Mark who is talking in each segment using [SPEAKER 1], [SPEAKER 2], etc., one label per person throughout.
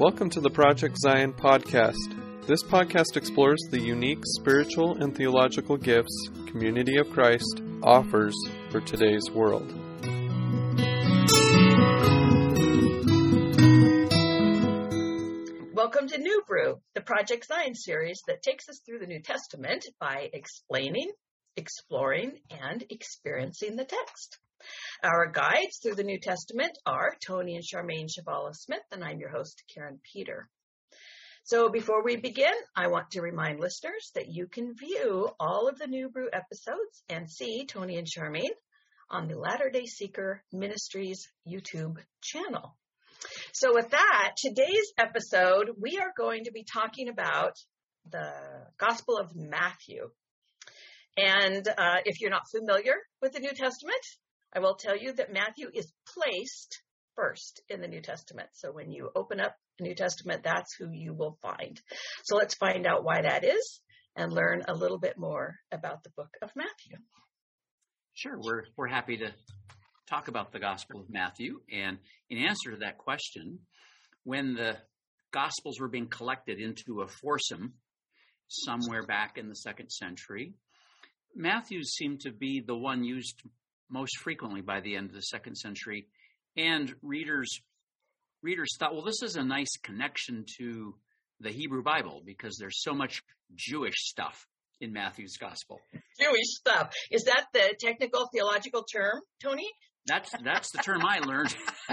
[SPEAKER 1] Welcome to the Project Zion podcast. This podcast explores the unique spiritual and theological gifts Community of Christ offers for today's world.
[SPEAKER 2] Welcome to New Brew, the Project Zion series that takes us through the New Testament by explaining, exploring, and experiencing the text. Our guides through the New Testament are Tony and Charmaine Chavala-Smith, and I'm your host, Karen Peter. So before we begin, I want to remind listeners that you can view all of the New Brew episodes and see Tony and Charmaine on the Latter-day Seeker Ministries YouTube channel. So with that, today's episode, we are going to be talking about the Gospel of Matthew. And if you're not familiar with the New Testament, I will tell you that Matthew is placed first in the New Testament. So when you open up the New Testament, that's who you will find. So let's find out why that is and learn a little bit more about the book of Matthew.
[SPEAKER 3] Sure, we're happy to talk about the Gospel of Matthew. And in answer to that question, when the Gospels were being collected into a foursome somewhere back in the 2nd century, Matthew seemed to be the one used most frequently by the end of the 2nd century. And readers thought, well, this is a nice connection to the Hebrew Bible because there's so much Jewish stuff in Matthew's Gospel.
[SPEAKER 2] Jewish stuff. Is that the technical theological term, Tony?
[SPEAKER 3] That's the term I learned.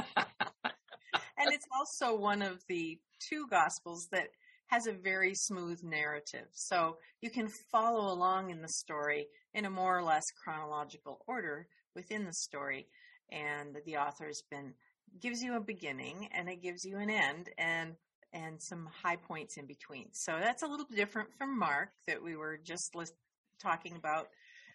[SPEAKER 4] And it's also one of the two Gospels that has a very smooth narrative. So you can follow along in the story in a more or less chronological order within the story. And the author's gives you a beginning and it gives you an end and some high points in between. So that's a little different from Mark that we were just talking about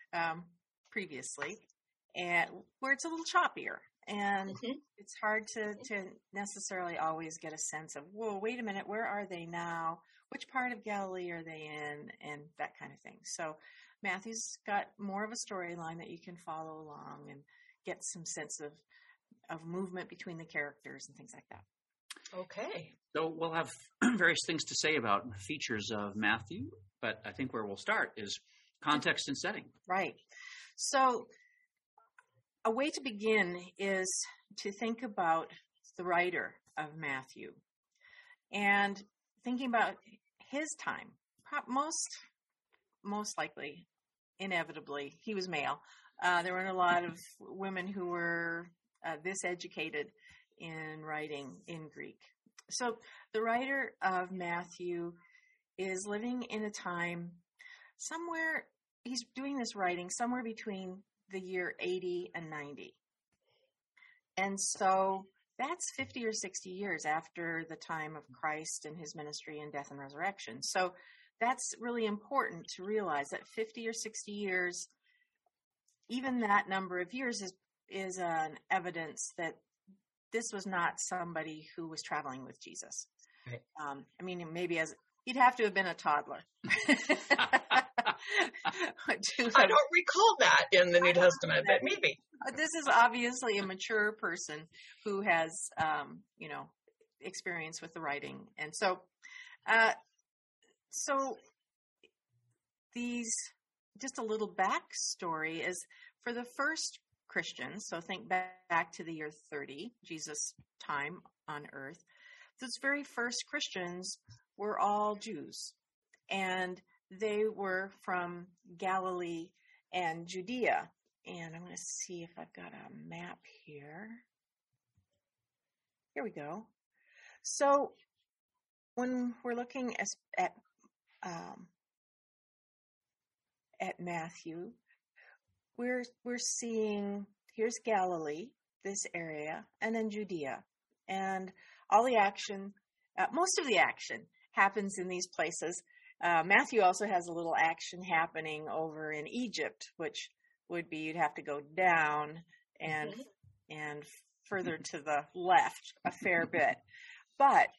[SPEAKER 4] previously, and where it's a little choppier. And it's hard to necessarily always get a sense of, whoa, wait a minute, where are they now? Which part of Galilee are they in? And that kind of thing. So Matthew's got more of a storyline that you can follow along and get some sense of movement between the characters and things like that.
[SPEAKER 2] Okay.
[SPEAKER 3] So we'll have various things to say about features of Matthew, but I think where we'll start is context and setting.
[SPEAKER 4] Right. So a way to begin is to think about the writer of Matthew and thinking about his time. Most likely, inevitably, he was male. There weren't a lot of women who were this educated in writing in Greek. So the writer of Matthew is living in a time somewhere, he's doing this writing somewhere between the year 80 and 90. And so that's 50 or 60 years after the time of Christ and his ministry and death and resurrection. So that's really important to realize that 50 or 60 years, even that number of years is an evidence that this was not somebody who was traveling with Jesus.
[SPEAKER 2] Right.
[SPEAKER 4] I mean, maybe he'd have to have been a toddler.
[SPEAKER 2] I don't recall that in the New Testament, but maybe.
[SPEAKER 4] This is obviously a mature person who has, experience with the writing. And so just a little backstory is for the first Christians, so think back to the year 30, Jesus' time on earth, those very first Christians were all Jews, and they were from Galilee and Judea. And I'm going to see if I've got a map here. Here we go. So when we're looking at Matthew, we're seeing, here's Galilee, this area, and then Judea. And all the action, most of the action happens in these places. Matthew also has a little action happening over in Egypt, which would be you'd have to go down and further to the left a fair bit. But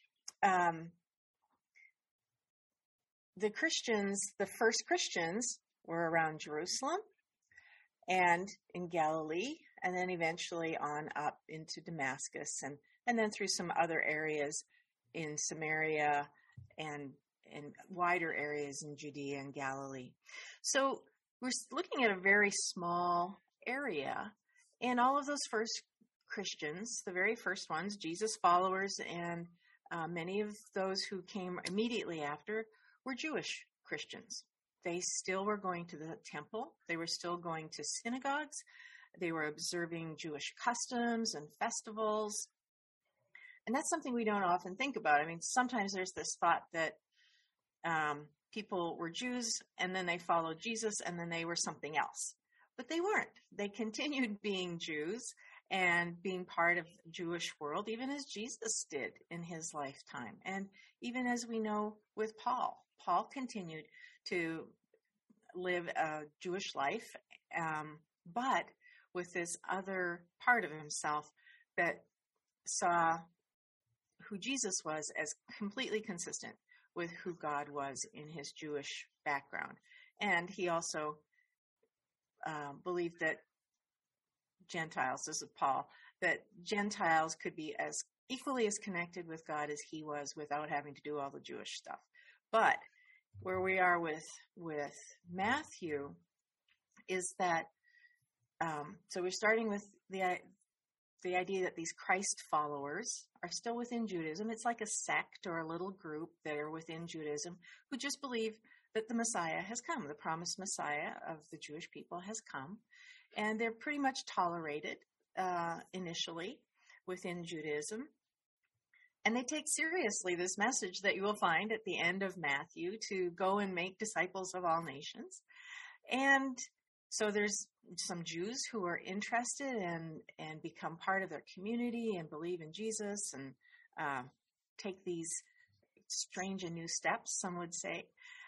[SPEAKER 4] the first Christians were around Jerusalem and in Galilee, and then eventually on up into Damascus and then through some other areas in Samaria and wider areas in Judea and Galilee. So we're looking at a very small area, and all of those first Christians, the very first ones, Jesus followers, and many of those who came immediately after were Jewish Christians. They still were going to the temple. They were still going to synagogues. They were observing Jewish customs and festivals. And that's something we don't often think about. I mean, sometimes there's this thought that people were Jews and then they followed Jesus and then they were something else. But they weren't. They continued being Jews and being part of the Jewish world, even as Jesus did in his lifetime. And even as we know with Paul. Paul continued to live a Jewish life, but with this other part of himself that saw who Jesus was as completely consistent with who God was in his Jewish background. And he also believed that Gentiles, this is Paul, that Gentiles could be as equally as connected with God as he was without having to do all the Jewish stuff. But where we are with Matthew is that, so we're starting with the idea that these Christ followers are still within Judaism. It's like a sect or a little group that are within Judaism who just believe that the Messiah has come. The promised Messiah of the Jewish people has come. And they're pretty much tolerated initially within Judaism. And they take seriously this message that you will find at the end of Matthew to go and make disciples of all nations. And so there's some Jews who are interested and become part of their community and believe in Jesus and take these strange and new steps, some would say.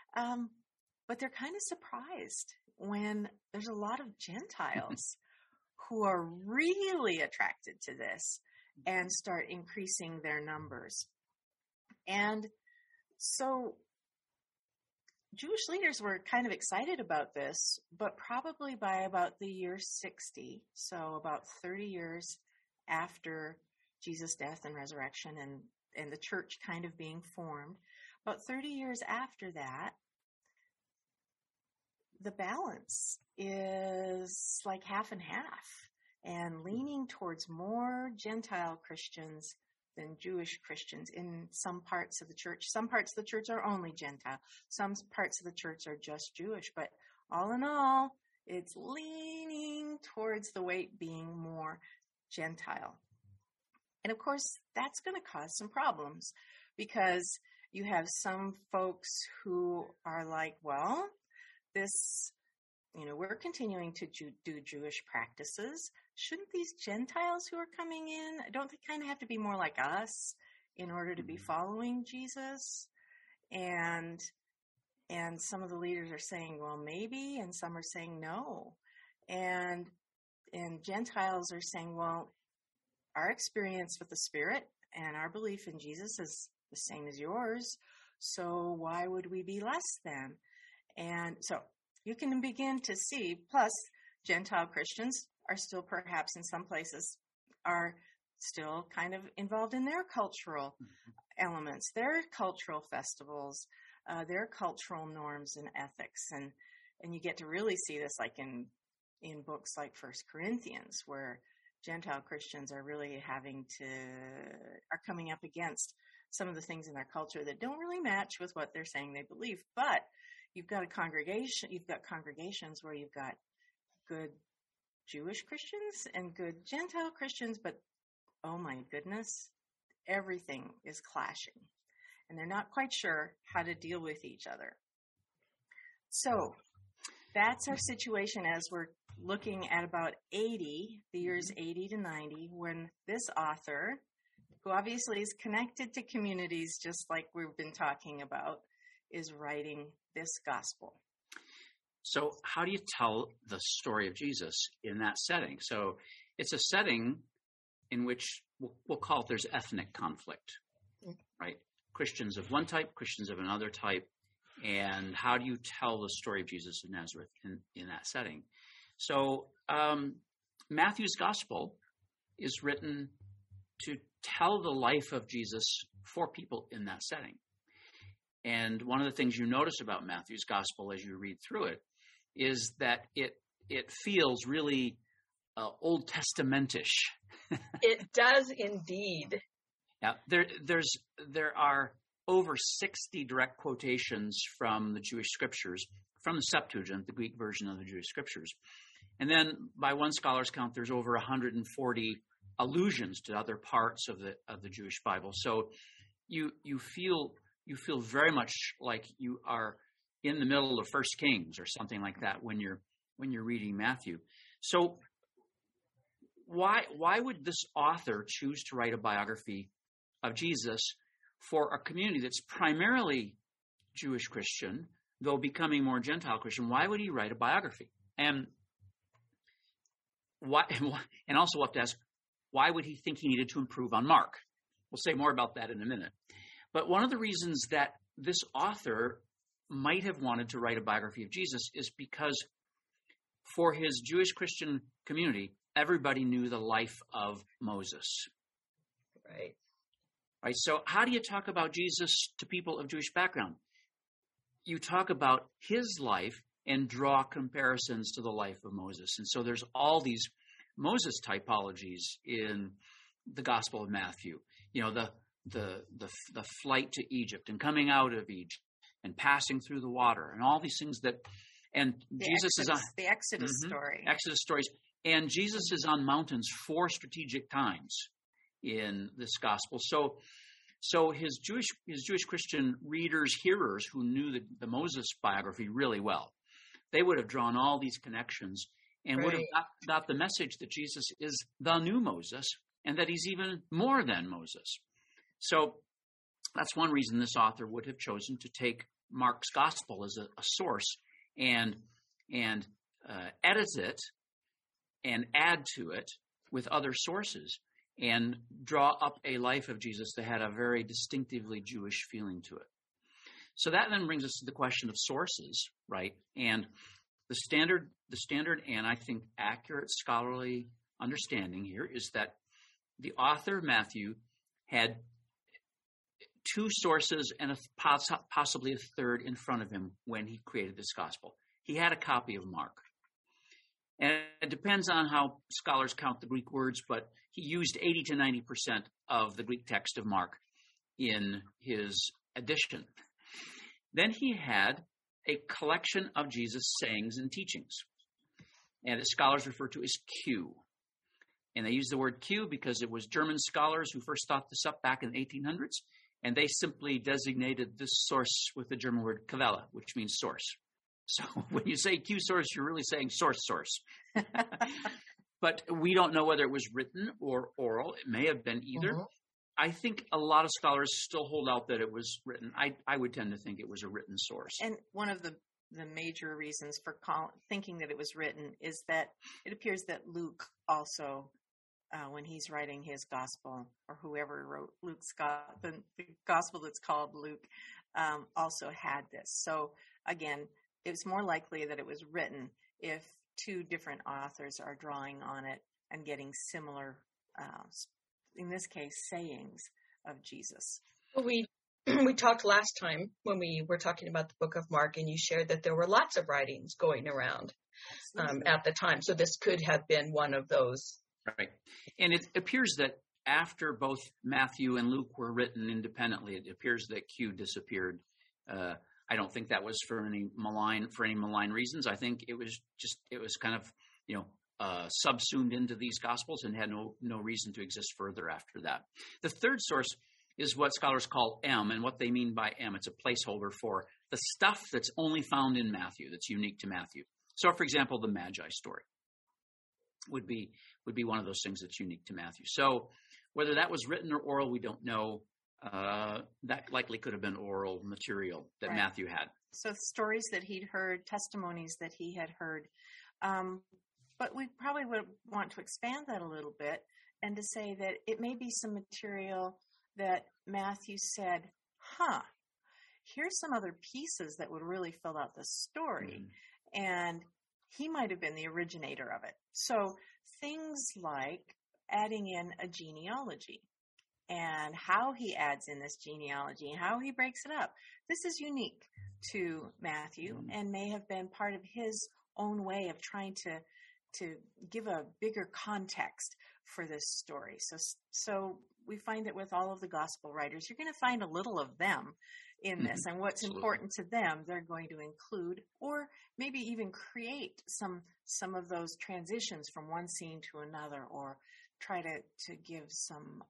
[SPEAKER 4] But they're kind of surprised when there's a lot of Gentiles who are really attracted to this and start increasing their numbers. And so Jewish leaders were kind of excited about this, but probably by about the year 60, so about 30 years after Jesus' death and resurrection and the church kind of being formed, about 30 years after that, the balance is like half and half and leaning towards more Gentile Christians than Jewish Christians in some parts of the church. Some parts of the church are only Gentile. Some parts of the church are just Jewish. But all in all, it's leaning towards the weight being more Gentile. And of course, that's going to cause some problems because you have some folks who are like, well, this, we're continuing to do Jewish practices. Shouldn't these Gentiles who are coming in, don't they kind of have to be more like us in order to be following Jesus? And some of the leaders are saying, well, maybe, and some are saying no. And Gentiles are saying, well, our experience with the Spirit and our belief in Jesus is the same as yours, so why would we be less than? And so you can begin to see, plus Gentile Christians are still perhaps in some places are still kind of involved in their cultural elements, their cultural festivals, their cultural norms and ethics. And you get to really see this like in books like 1 Corinthians, where Gentile Christians are really are coming up against some of the things in their culture that don't really match with what they're saying they believe. But you've got congregations where you've got good Jewish Christians and good Gentile Christians, but oh my goodness, everything is clashing. And they're not quite sure how to deal with each other. So that's our situation as we're looking at about 80, the years 80 to 90, when this author, who obviously is connected to communities just like we've been talking about, is writing this gospel.
[SPEAKER 3] So how do you tell the story of Jesus in that setting? So it's a setting in which we'll call it there's ethnic conflict, right? Christians of one type, Christians of another type. And how do you tell the story of Jesus of Nazareth in that setting? So Matthew's gospel is written to tell the life of Jesus for people in that setting. And one of the things you notice about Matthew's gospel as you read through it is that it feels really Old Testamentish.
[SPEAKER 2] It does indeed.
[SPEAKER 3] Yeah, there are over 60 direct quotations from the Jewish scriptures, from the Septuagint, the Greek version of the Jewish scriptures. And then by one scholar's count, there's over 140 allusions to other parts of the Jewish Bible. So you feel very much like you are in the middle of 1 Kings or something like that when you're reading Matthew. So why would this author choose to write a biography of Jesus for a community that's primarily Jewish Christian, though becoming more Gentile Christian? Why would he write a biography? And why? And also we'll have to ask, why would he think he needed to improve on Mark? We'll say more about that in a minute. But one of the reasons that this author might have wanted to write a biography of Jesus is because for his Jewish Christian community, everybody knew the life of Moses.
[SPEAKER 2] Right.
[SPEAKER 3] Right. So how do you talk about Jesus to people of Jewish background? You talk about his life and draw comparisons to the life of Moses. And so there's all these Moses typologies in the Gospel of Matthew. You know, the flight to Egypt and coming out of Egypt and passing through the water and all these things that, and Jesus is on
[SPEAKER 4] the Exodus story.
[SPEAKER 3] Exodus stories. And Jesus is on mountains 4 strategic times in this gospel. So his Jewish Christian readers, hearers who knew the Moses biography really well, they would have drawn all these connections and would have got the message that Jesus is the new Moses and that he's even more than Moses. So that's one reason this author would have chosen to take Mark's gospel as a source and edit it and add to it with other sources and draw up a life of Jesus that had a very distinctively Jewish feeling to it. So that then brings us to the question of sources, right? And the standard and I think accurate scholarly understanding here is that the author of Matthew had 2 sources and possibly a third in front of him when he created this gospel. He had a copy of Mark. And it depends on how scholars count the Greek words, but he used 80 to 90% of the Greek text of Mark in his edition. Then he had a collection of Jesus' sayings and teachings, and that scholars refer to as Q. And they use the word Q because it was German scholars who first thought this up back in the 1800s, and they simply designated this source with the German word Quelle, which means source. So when you say Q source, you're really saying source. But we don't know whether it was written or oral. It may have been either. Mm-hmm. I think a lot of scholars still hold out that it was written. I would tend to think it was a written source.
[SPEAKER 4] And one of the major reasons for thinking that it was written is that it appears that Luke also, when he's writing his gospel, or whoever wrote Luke's the gospel that's called Luke, also had this. So again, it's more likely that it was written if 2 different authors are drawing on it and getting similar, in this case, sayings of Jesus.
[SPEAKER 2] Well, we talked last time when we were talking about the book of Mark, and you shared that there were lots of writings going around at the time. So this could have been one of those.
[SPEAKER 3] Right. And it appears that after both Matthew and Luke were written independently, it appears that Q disappeared. I don't think that was for any malign reasons. I think it was kind of, subsumed into these gospels and had no reason to exist further after that. The third source is what scholars call M, and what they mean by M, it's a placeholder for the stuff that's only found in Matthew, that's unique to Matthew. So, for example, the Magi story would be one of those things that's unique to Matthew. So whether that was written or oral, we don't know. That likely could have been oral material that
[SPEAKER 4] right.
[SPEAKER 3] Matthew had.
[SPEAKER 4] So stories that he'd heard, testimonies that he had heard. But we probably would want to expand that a little bit and to say that it may be some material that Matthew said, here's some other pieces that would really fill out the story. Mm-hmm. And he might have been the originator of it. So things like adding in a genealogy. And how he adds in this genealogy and how he breaks it up. This is unique to Matthew and may have been part of his own way of trying to give a bigger context for this story. So we find that with all of the gospel writers, you're going to find a little of them in this, and what's important to them, they're going to include, or maybe even create some of those transitions from one scene to another, or try to give some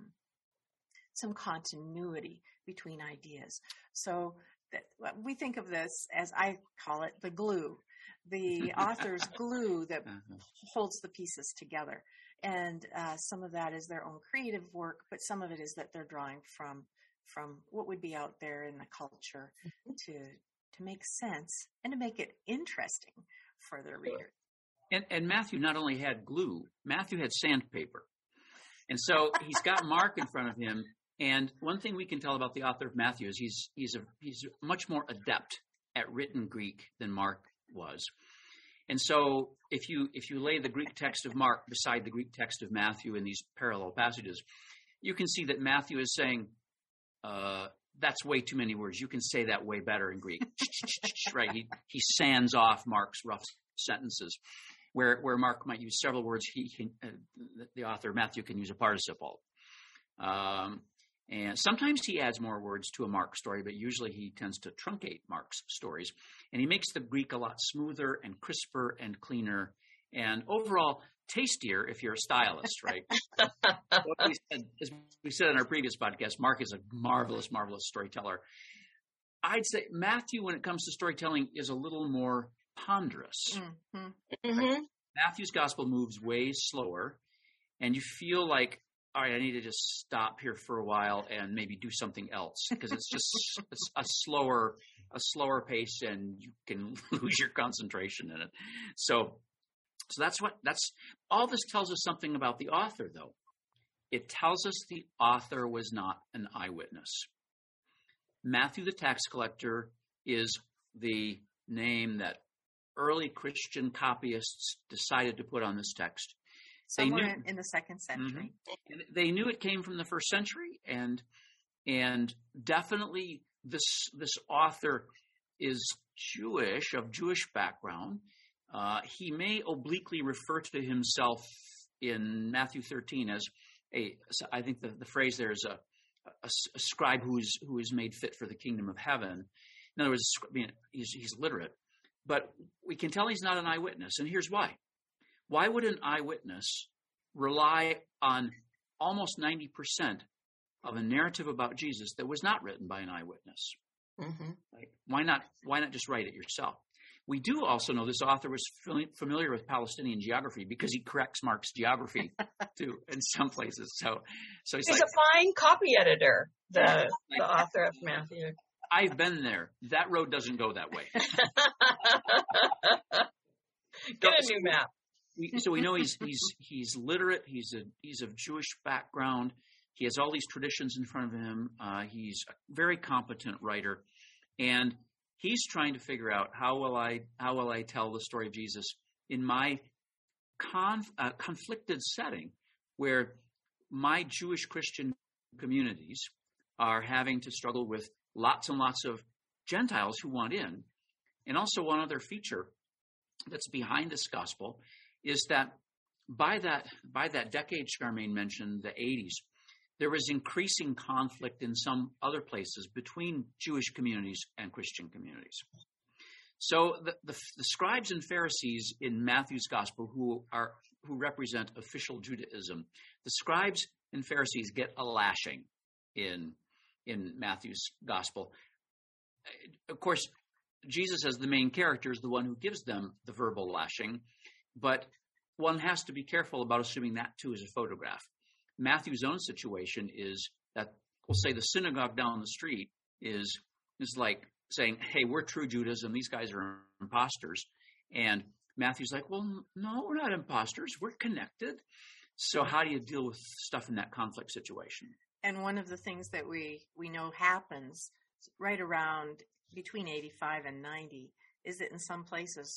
[SPEAKER 4] continuity between ideas. So we think of this as, I call it, the glue, the author's glue that holds the pieces together. And some of that is their own creative work, but some of it is that they're drawing from what would be out there in the culture to make sense and to make it interesting for their reader.
[SPEAKER 3] And Matthew not only had glue, Matthew had sandpaper. And so he's got Mark in front of him. And one thing we can tell about the author of Matthew is he's much more adept at written Greek than Mark was. And so if you lay the Greek text of Mark beside the Greek text of Matthew in these parallel passages, you can see that Matthew is saying, that's way too many words. You can say that way better in Greek. Right? He sands off Mark's rough sentences. Where Mark might use several words, the author Matthew can use a participle. And sometimes he adds more words to a Mark story, but usually he tends to truncate Mark's stories. And he makes the Greek a lot smoother and crisper and cleaner and overall tastier if you're a stylist, right? As we said in our previous podcast, Mark is a marvelous, marvelous storyteller. I'd say Matthew, when it comes to storytelling, is a little more ponderous.
[SPEAKER 2] Mm-hmm. Mm-hmm.
[SPEAKER 3] Matthew's gospel moves way slower, and you feel like, all right, I need to just stop here for a while and maybe do something else, because it's a slower pace, and you can lose your concentration in it. So that's all this tells us something about the author, though. It tells us the author was not an eyewitness. Matthew the tax collector is the name that early Christian copyists decided to put on this text.
[SPEAKER 4] Somewhere in the 2nd century.
[SPEAKER 3] Mm-hmm. They knew it came from the 1st century, and definitely this author is Jewish, of Jewish background. He may obliquely refer to himself in Matthew 13 as I think the phrase there is a scribe who is made fit for the kingdom of heaven. In other words, he's literate. But we can tell he's not an eyewitness, and here's why. Why would an eyewitness rely on almost 90% of a narrative about Jesus that was not written by an eyewitness?
[SPEAKER 2] Mm-hmm.
[SPEAKER 3] Like, why not just write it yourself? We do also know this author was familiar with Palestinian geography, because he corrects Mark's geography too in some places. So he's like,
[SPEAKER 2] a fine copy editor, the author of Matthew.
[SPEAKER 3] I've been there. That road doesn't go that way.
[SPEAKER 2] Get a new map.
[SPEAKER 3] So we know he's literate. He's of Jewish background. He has all these traditions in front of him. He's a very competent writer, and he's trying to figure out how will I tell the story of Jesus in my conflicted setting, where my Jewish Christian communities are having to struggle with lots and lots of Gentiles who want in. And also one other feature that's behind this gospel is that by that decade Charmaine mentioned, the 80s, there was increasing conflict in some other places between Jewish communities and Christian communities. So the scribes and Pharisees in Matthew's gospel who represent official Judaism, the scribes and Pharisees get a lashing in Matthew's gospel. Of course, Jesus as the main character is the one who gives them the verbal lashing, but one has to be careful about assuming that too is a photograph. Matthew's own situation is that, we'll say, the synagogue down the street is like saying, hey, we're true Judaism, these guys are imposters. And Matthew's like, well, no, we're not imposters, we're connected. So how do you deal with stuff in that conflict situation?
[SPEAKER 4] And one of the things that we know happens right around between 85 and 90 is that in some places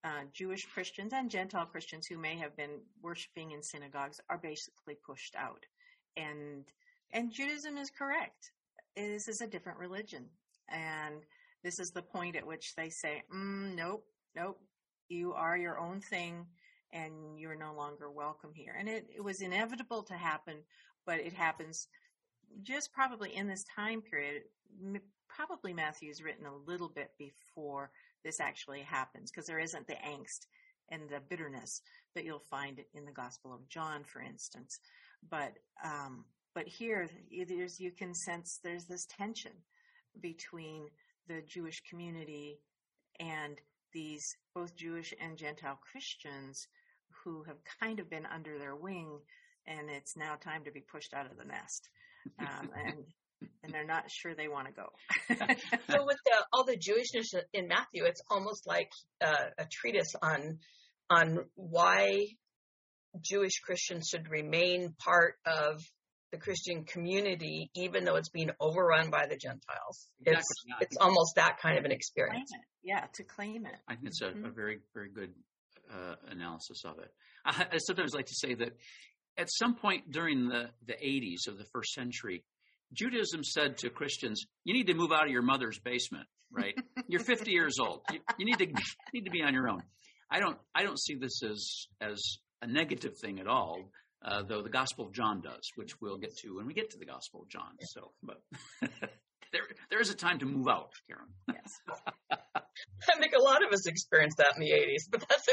[SPEAKER 4] Jewish Christians and Gentile Christians who may have been worshiping in synagogues are basically pushed out. And Judaism is correct. This is a different religion. And this is the point at which they say, nope, you are your own thing and you're no longer welcome here. And it was inevitable to happen, but it happens just probably in this time period. Probably Matthew's written a little bit before this actually happens, because there isn't the angst and the bitterness that you'll find in the Gospel of John, for instance. But here, you can sense there's this tension between the Jewish community and these both Jewish and Gentile Christians who have kind of been under their wing, and it's now time to be pushed out of the nest. And they're not sure they want to go.
[SPEAKER 2] So with all the Jewishness in Matthew, it's almost like a treatise on why Jewish Christians should remain part of the Christian community, even though it's being overrun by the Gentiles. Exactly. It's almost that kind of an experience.
[SPEAKER 4] To claim it.
[SPEAKER 3] I think it's a very, very good analysis of it. I sometimes like to say that at some point during the 80s of the first century, Judaism said to Christians, you need to move out of your mother's basement, right? You're 50 years old. You need to be on your own. I don't see this as a negative thing at all, though the Gospel of John does, which we'll get to when we get to the Gospel of John. So, but there is a time to move out, Karen.
[SPEAKER 4] Yes.
[SPEAKER 2] I think a lot of us experienced that in the 80s, but that's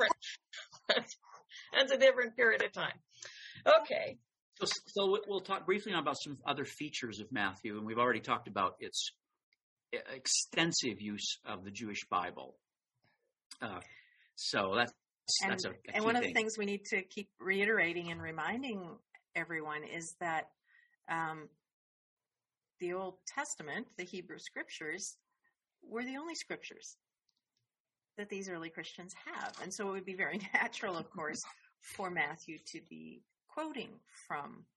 [SPEAKER 2] a different period of time. Okay.
[SPEAKER 3] So we'll talk briefly about some other features of Matthew, and we've already talked about its extensive use of the Jewish Bible. So that's a key
[SPEAKER 4] and one of the
[SPEAKER 3] thing.
[SPEAKER 4] things we need to keep reiterating and reminding everyone is that the Old Testament, the Hebrew Scriptures, were the only Scriptures that these early Christians have. And so it would be very natural, of course, for Matthew to be quoting from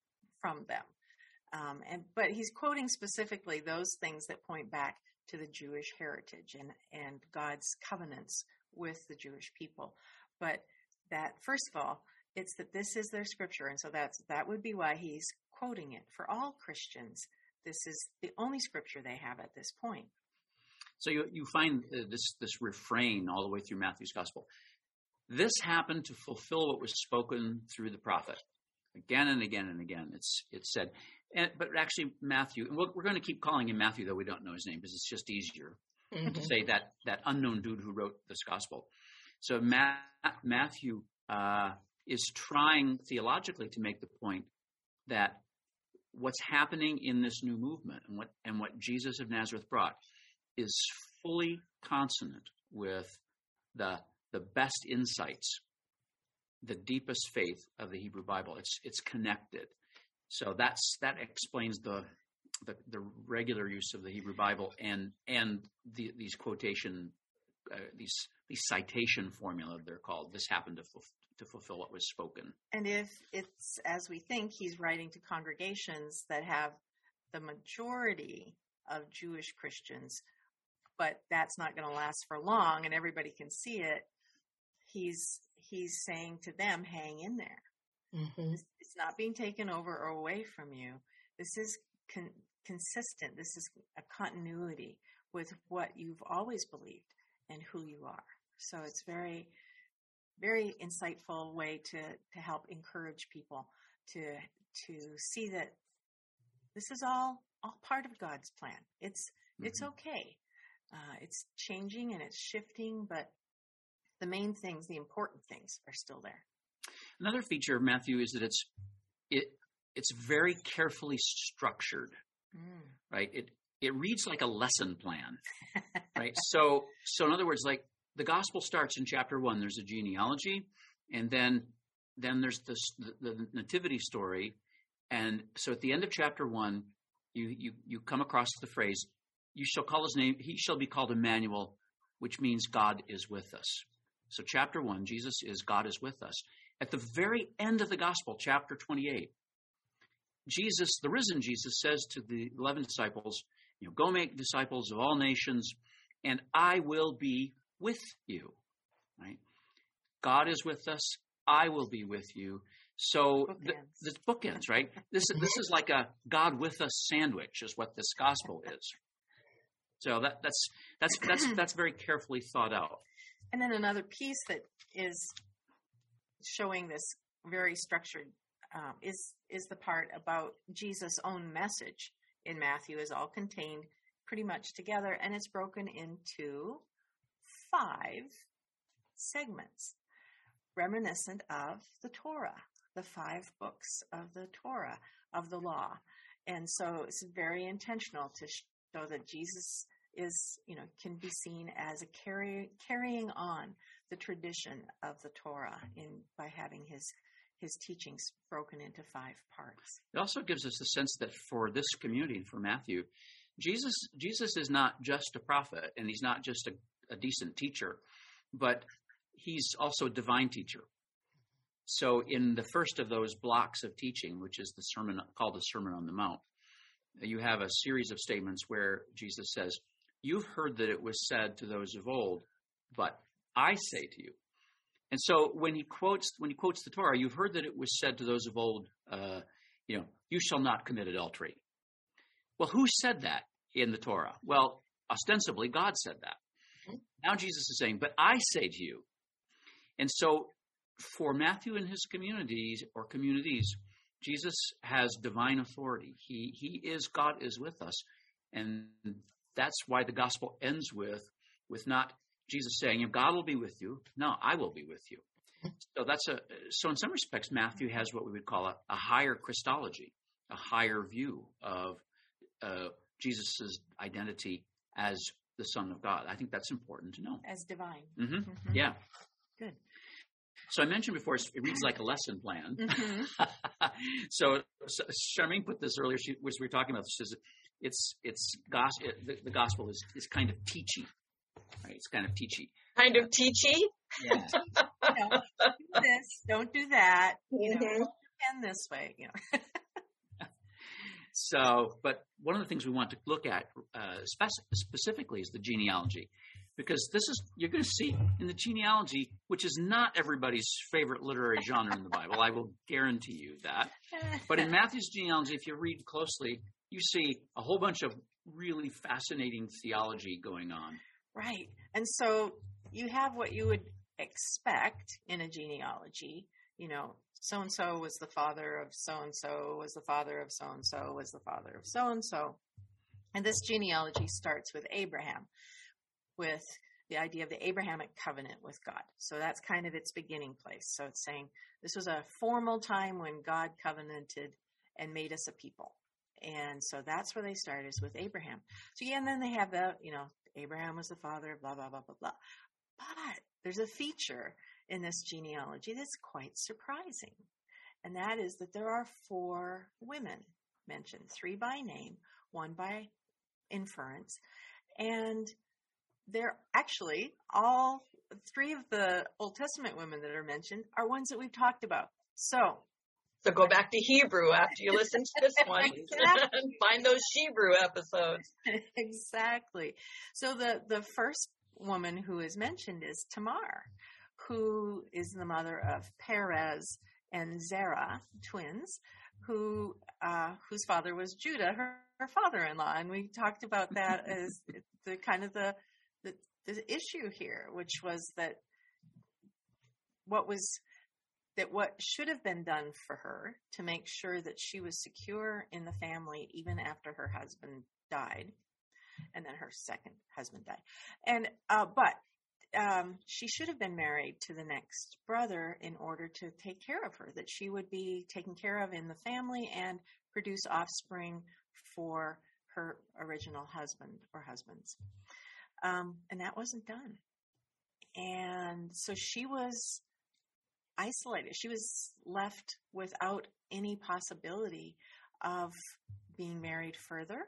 [SPEAKER 4] them. But he's quoting specifically those things that point back to the Jewish heritage and God's covenants with the Jewish people. But that, first of all, it's that this is their scripture. And so that would be why he's quoting it. For all Christians, this is the only scripture they have at this point.
[SPEAKER 3] So you find this refrain all the way through Matthew's gospel. This happened to fulfill what was spoken through the prophet. Again and again and again, it's said. But actually, Matthew, and we're going to keep calling him Matthew, though we don't know his name, because it's just easier to say that unknown dude who wrote this gospel. So Matthew is trying theologically to make the point that what's happening in this new movement and what Jesus of Nazareth brought is fully consonant with the best insights, the deepest faith of the Hebrew Bible. It's connected. So that explains the regular use of the Hebrew Bible and these quotation these citation formula, they're called. This happened to fulfill what was spoken.
[SPEAKER 4] And if it's as we think, he's writing to congregations that have the majority of Jewish Christians, but that's not going to last for long, and everybody can see it. He's saying to them, hang in there. Mm-hmm. It's not being taken over or away from you. This is consistent. This is a continuity with what you've always believed and who you are. So it's very, very insightful way to help encourage people to see that this is all part of God's plan. It's okay. It's changing and it's shifting, but the main things, the important things, are still there.
[SPEAKER 3] Another feature of Matthew is that it's very carefully structured, right? It reads like a lesson plan, right? So in other words, like the gospel starts in chapter 1. There's a genealogy, and then there's the nativity story, and so at the end of chapter 1, you come across the phrase, "You shall call his name. He shall be called Emmanuel," which means God is with us. So chapter 1, Jesus is God is with us. At the very end of the gospel, chapter 28, Jesus, the risen Jesus, says to the 11 disciples, "Go make disciples of all nations, and I will be with you right? God is with us. I will be with you. So the bookends, right? This is like a God with us sandwich is what this gospel is. So that's very carefully thought out.
[SPEAKER 4] And then another piece that is showing this very structured is the part about Jesus' own message in Matthew is all contained pretty much together, and it's broken into 5 segments reminiscent of the Torah, the 5 books of the Torah, of the law. And so it's very intentional to show that Jesus is, can be seen as a carrying on the tradition of the Torah by having his teachings broken into 5 parts.
[SPEAKER 3] It also gives us the sense that for this community, for Matthew, Jesus is not just a prophet, and he's not just a decent teacher, but he's also a divine teacher. So in the first of those blocks of teaching, which is the sermon called the Sermon on the Mount, you have a series of statements where Jesus says, "You've heard that it was said to those of old, but I say to you." And so when he quotes the Torah, "You've heard that it was said to those of old, you shall not commit adultery." Well, who said that in the Torah? Well, ostensibly God said that. Now Jesus is saying, "But I say to you." And so for Matthew and his communities, Jesus has divine authority. He is, God is with us. And that's why the gospel ends with not Jesus saying, "God will be with you." No, I will be with you. So in some respects, Matthew has what we would call a higher Christology, a higher view of Jesus' identity as the Son of God. I think that's important to know.
[SPEAKER 4] As divine.
[SPEAKER 3] Mm-hmm.
[SPEAKER 4] Mm-hmm.
[SPEAKER 3] Yeah.
[SPEAKER 4] Good.
[SPEAKER 3] So I mentioned before, it reads like a lesson plan.
[SPEAKER 4] Mm-hmm.
[SPEAKER 3] So Charmaine put this earlier, we were talking about this, the gospel is kind of teachy. Right? It's kind of teachy.
[SPEAKER 2] Kind of teachy?
[SPEAKER 3] Yeah.
[SPEAKER 4] Do this, don't do that.
[SPEAKER 2] Mm-hmm.
[SPEAKER 4] And this way.
[SPEAKER 3] So, but one of the things we want to look at specifically is the genealogy. Because you're going to see in the genealogy, which is not everybody's favorite literary genre in the Bible, I will guarantee you that. But in Matthew's genealogy, if you read closely, you see a whole bunch of really fascinating theology going on.
[SPEAKER 4] Right. And so you have what you would expect in a genealogy. So-and-so was the father of so-and-so, was the father of so-and-so, was the father of so-and-so. And this genealogy starts with Abraham, with the idea of the Abrahamic covenant with God. So that's kind of its beginning place. So it's saying this was a formal time when God covenanted and made us a people. And so that's where they start, is with Abraham. So and then they have Abraham was the father of blah, blah, blah, blah, blah. But there's a feature in this genealogy that's quite surprising. And that is that there are 4 women mentioned, 3 by name, 1 by inference. And they're actually all 3 of the Old Testament women that are mentioned are ones that we've talked about. So
[SPEAKER 2] go back to Hebrew after you listen to this one.
[SPEAKER 4] Exactly.
[SPEAKER 2] And find those Hebrew episodes.
[SPEAKER 4] Exactly. So the first woman who is mentioned is Tamar, who is the mother of Perez and Zerah, twins, whose father was Judah, her father-in-law. And we talked about that as the kind of the issue here, which was that what should have been done for her to make sure that she was secure in the family even after her husband died, and then her second husband died, and but she should have been married to the next brother in order to take care of her, that she would be taken care of in the family and produce offspring for her original husband or husbands. And that wasn't done. And so she was isolated. She was left without any possibility of being married further,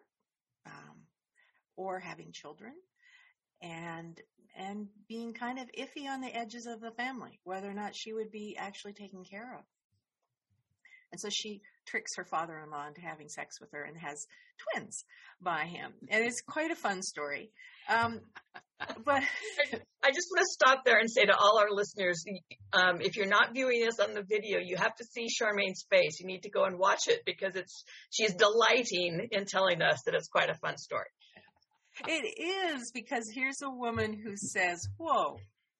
[SPEAKER 4] or having children, and being kind of iffy on the edges of the family, whether or not she would be actually taken care of. And so she tricks her father-in-law into having sex with her and has twins by him. And it's quite a fun story. But
[SPEAKER 2] I just want to stop there and say to all our listeners, if you're not viewing this on the video, you have to see Charmaine's face. You need to go and watch it because she's delighting in telling us that it's quite a fun story.
[SPEAKER 4] It is, because here's a woman who says, whoa,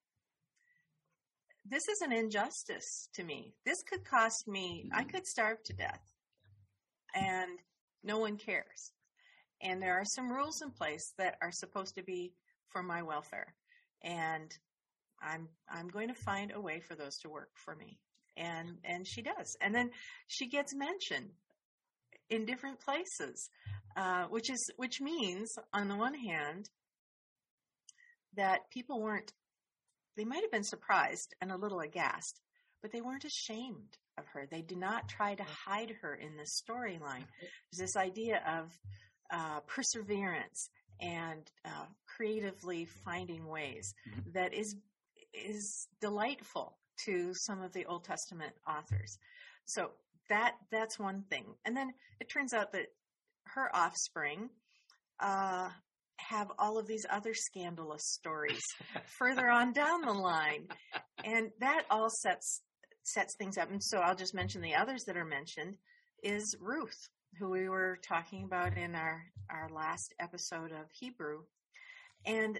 [SPEAKER 4] this is an injustice to me. This could cost me, I could starve to death, and no one cares. And there are some rules in place that are supposed to be for my welfare. And I'm going to find a way for those to work for me. And she does. And then she gets mentioned in different places, which means, on the one hand, that people they might have been surprised and a little aghast, but they weren't ashamed of her. They did not try to hide her in this storyline. There's this idea of perseverance and creatively finding ways that is delightful to some of the Old Testament authors. So that's one thing. And then it turns out that her offspring have all of these other scandalous stories further on down the line. And that all sets things up. And so I'll just mention the others that are mentioned is Ruth, who we were talking about in our last episode of Hebrew. And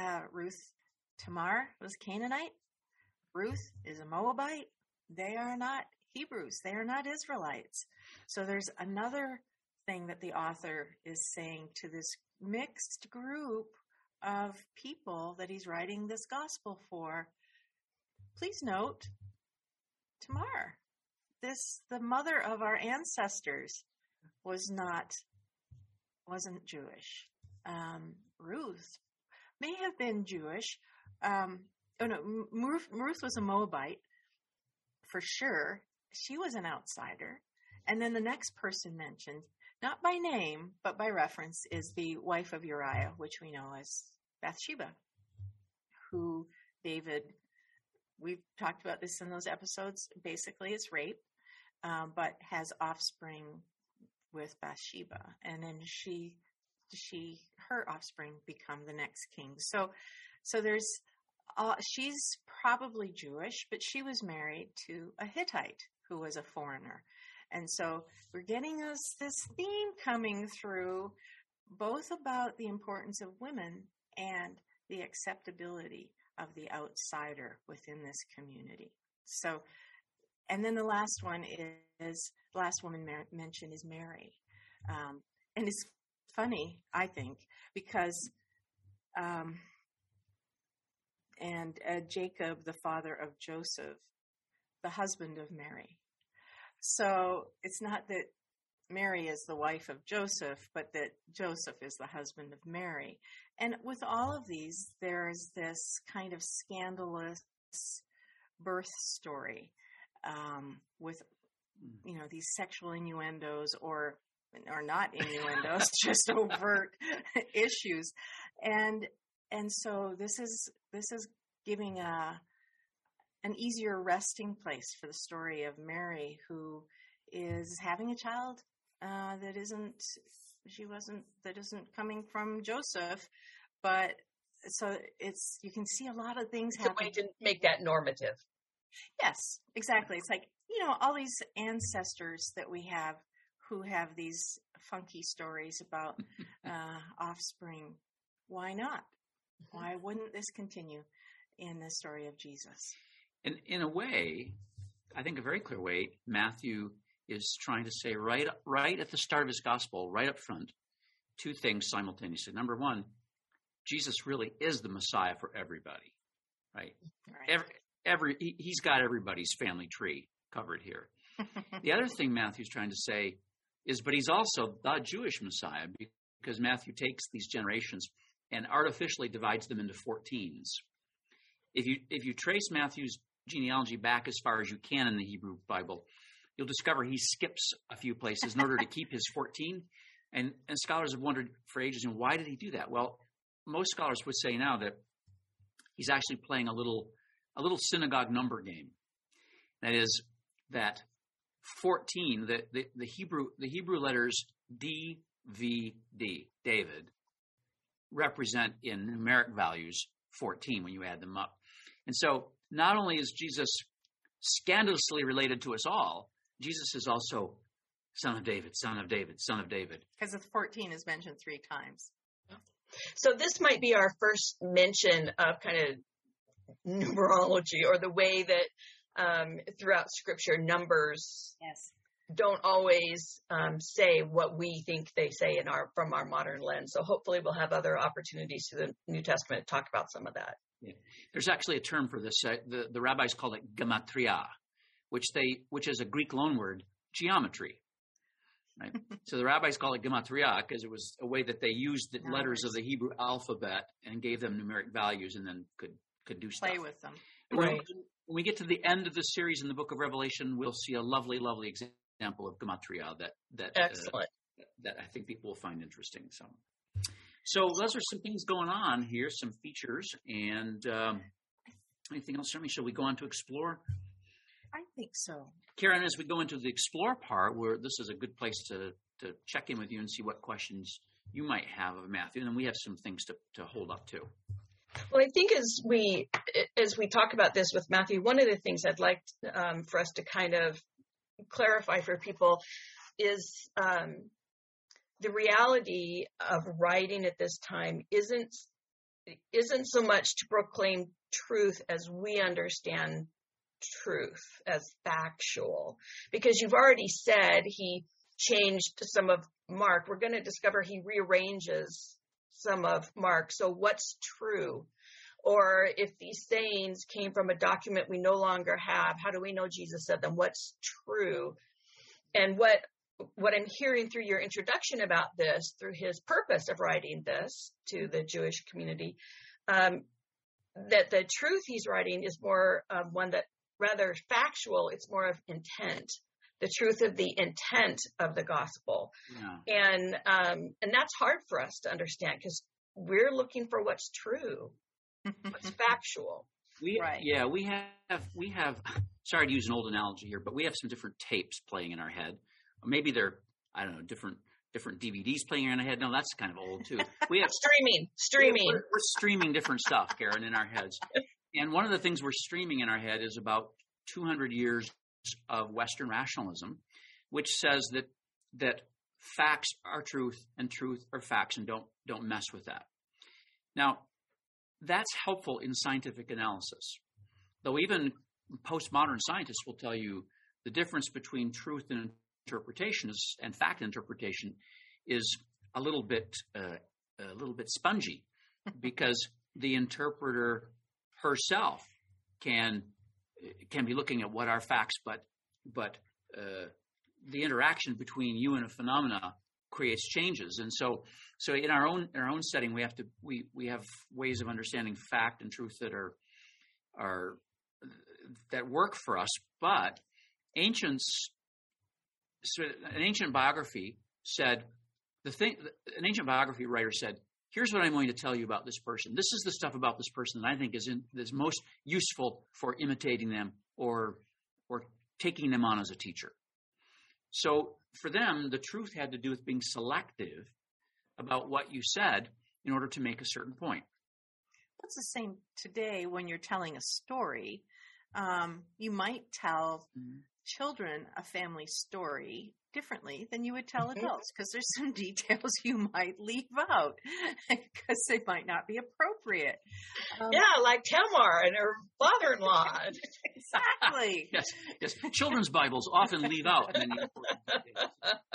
[SPEAKER 4] Tamar was Canaanite. Ruth is a Moabite. They are not Hebrews. They are not Israelites. So there's another thing that the author is saying to this mixed group of people that he's writing this gospel for. Please note, Tamar, the mother of our ancestors, wasn't Jewish. Ruth may have been Jewish. Ruth was a Moabite for sure. She was an outsider. And then the next person mentioned, not by name, but by reference, is the wife of Uriah, which we know as Bathsheba, who David, we've talked about this in those episodes, basically it's rape, but has offspring with Bathsheba. And then her offspring become the next king. So there's, she's probably Jewish, but she was married to a Hittite who was a foreigner. And so we're getting this theme coming through, both about the importance of women and the acceptability of the outsider within this community. So, and then the last woman mentioned is Mary. And it's funny, I think, because Jacob, the father of Joseph, the husband of Mary. So it's not that Mary is the wife of Joseph, but that Joseph is the husband of Mary. And with all of these, there's this kind of scandalous birth story with, these sexual innuendos or not innuendos, just overt issues. And so this is giving an easier resting place for the story of Mary, who is having a child that isn't coming from Joseph, but so you can see a lot of things happen.
[SPEAKER 2] It's a way to make that normative.
[SPEAKER 4] Yes, exactly. It's like, all these ancestors that we have who have these funky stories about offspring. Why not? Why wouldn't this continue in the story of Jesus?
[SPEAKER 3] And in a way, I think a very clear way, Matthew is trying to say right at the start of his gospel, right up front, two things simultaneously. Number one, Jesus really is the Messiah for everybody, right? He's got everybody's family tree covered here. The other thing Matthew's trying to say is, but he's also the Jewish Messiah, because Matthew takes these generations and artificially divides them into 14s. If you trace Matthew's genealogy back as far as you can in the Hebrew Bible, you'll discover he skips a few places in order to keep his 14. And scholars have wondered for ages, why did he do that? Well, most scholars would say now that he's actually playing a little synagogue number game. That is, that 14, the Hebrew letters D, V, D, David, represent in numeric values 14 when you add them up. And so not only is Jesus scandalously related to us all, Jesus is also son of David, son of David, son of David.
[SPEAKER 4] Because the 14 is mentioned 3 times.
[SPEAKER 2] So this might be our first mention of kind of numerology, or the way that throughout Scripture numbers don't always say what we think they say from our modern lens. So hopefully we'll have other opportunities through the New Testament to talk about some of that.
[SPEAKER 3] Yeah. There's actually a term for this. The rabbis call it gematria, which is a Greek loanword, geometry. Right? So the rabbis call it gematria because it was a way that they used the letters of the Hebrew alphabet and gave them numeric values, and then could do stuff.
[SPEAKER 4] Play with them.
[SPEAKER 2] Right.
[SPEAKER 3] When we get to the end of the series in the book of Revelation, we'll see a lovely, lovely example of gematria that
[SPEAKER 2] Excellent.
[SPEAKER 3] That I think people will find interesting. So those are some things going on here, some features, and anything else, Jeremy? Shall we go on to explore?
[SPEAKER 4] I think so.
[SPEAKER 3] Karen, as we go into the explore part, where this is a good place to check in with you and see what questions you might have of Matthew, and then we have some things to hold up too.
[SPEAKER 2] Well, I think as we talk about this with Matthew, one of the things I'd like for us to kind of clarify for people is the reality of writing at this time isn't so much to proclaim truth as we understand truth, as factual. Because you've already said he changed some of Mark. We're going to discover he rearranges some of Mark. So what's true? Or if these sayings came from a document we no longer have, how do we know Jesus said them? What's true? And what I'm hearing through your introduction about this, through his purpose of writing this to the Jewish community, that the truth he's writing is more one that rather factual. It's more of intent, the truth of the intent of the gospel. Yeah. And that's hard for us to understand because we're looking for what's true, what's factual.
[SPEAKER 3] We have, sorry to use an old analogy here, but we have some different tapes playing in our head. Or maybe they're, I don't know, different DVDs playing in our head. No, that's kind of old too. We have
[SPEAKER 2] streaming.
[SPEAKER 3] We're streaming different stuff, Karen, in our heads. And one of the things we're streaming in our head is about 200 years of Western rationalism, which says that facts are truth and truth are facts, and don't mess with that. Now, that's helpful in scientific analysis, though even postmodern scientists will tell you the difference between truth and interpretation and fact interpretation is a little bit spongy, because the interpreter herself can be looking at what are facts, but the interaction between you and a phenomena creates changes. And so in our own setting, we have ways of understanding fact and truth that that work for us. But an ancient biography writer said, here's what I'm going to tell you about this person. This is the stuff about this person that I think is most useful for imitating them or taking them on as a teacher. So for them, the truth had to do with being selective about what you said in order to make a certain point.
[SPEAKER 4] It's the same today when you're telling a story. You might tell children a family story differently than you would tell adults, because there's some details you might leave out because they might not be appropriate.
[SPEAKER 2] Like Tamar and her father-in-law.
[SPEAKER 4] Exactly.
[SPEAKER 3] Yes. Children's Bibles often leave out many important details.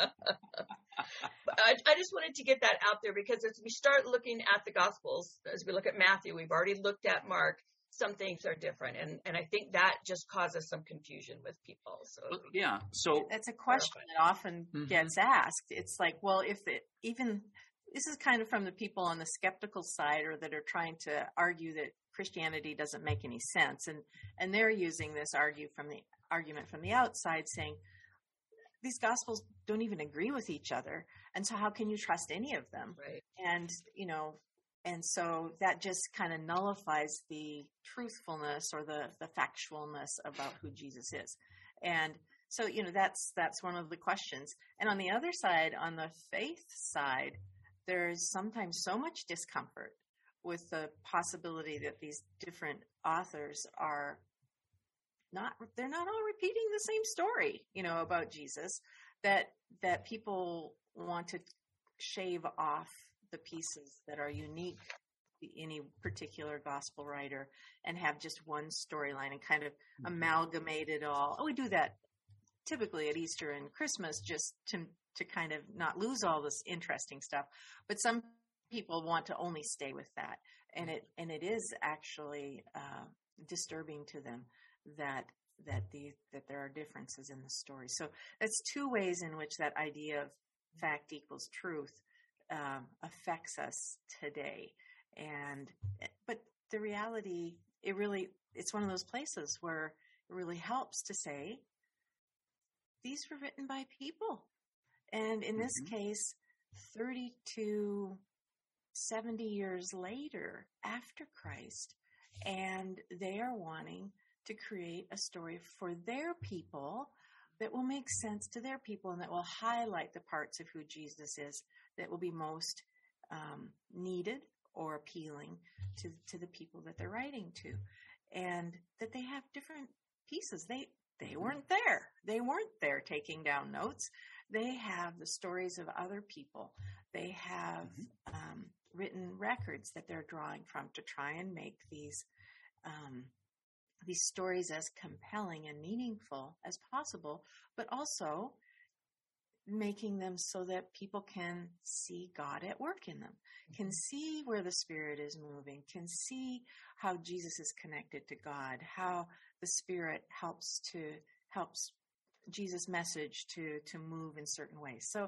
[SPEAKER 2] I just wanted to get that out there, because as we start looking at the Gospels, as we look at Matthew, we've already looked at Mark, some things are different. And I think that just causes some confusion with people.
[SPEAKER 3] So
[SPEAKER 4] that's a question that often gets asked. It's like, well, this is kind of from the people on the skeptical side, or that are trying to argue that Christianity doesn't make any sense. And they're using this argument from the outside, saying these Gospels don't even agree with each other. And so how can you trust any of them?
[SPEAKER 2] Right.
[SPEAKER 4] And so that just kind of nullifies the truthfulness or the factualness about who Jesus is. And So, that's one of the questions. And on the other side, on the faith side, there's sometimes so much discomfort with the possibility that these different authors they're not all repeating the same story, about Jesus, that people want to shave off the pieces that are unique to any particular gospel writer and have just one storyline and kind of amalgamate it all. We do that typically at Easter and Christmas just to kind of not lose all this interesting stuff. But some people want to only stay with that. And it is actually disturbing to them that there are differences in the story. So that's two ways in which that idea of fact equals truth affects us today. But the reality, it's one of those places where it really helps to say these were written by people, and in this case, 30 to 70 years later after Christ, and they are wanting to create a story for their people that will make sense to their people and that will highlight the parts of who Jesus is that will be most needed or appealing to the people that they're writing to, and that they have different pieces. They weren't there. They weren't there taking down notes. They have the stories of other people. They have written records that they're drawing from to try and make these stories as compelling and meaningful as possible, but also making them so that people can see God at work in them, can see where the Spirit is moving, can see how Jesus is connected to God, how the Spirit helps Jesus' message to move in certain ways. So,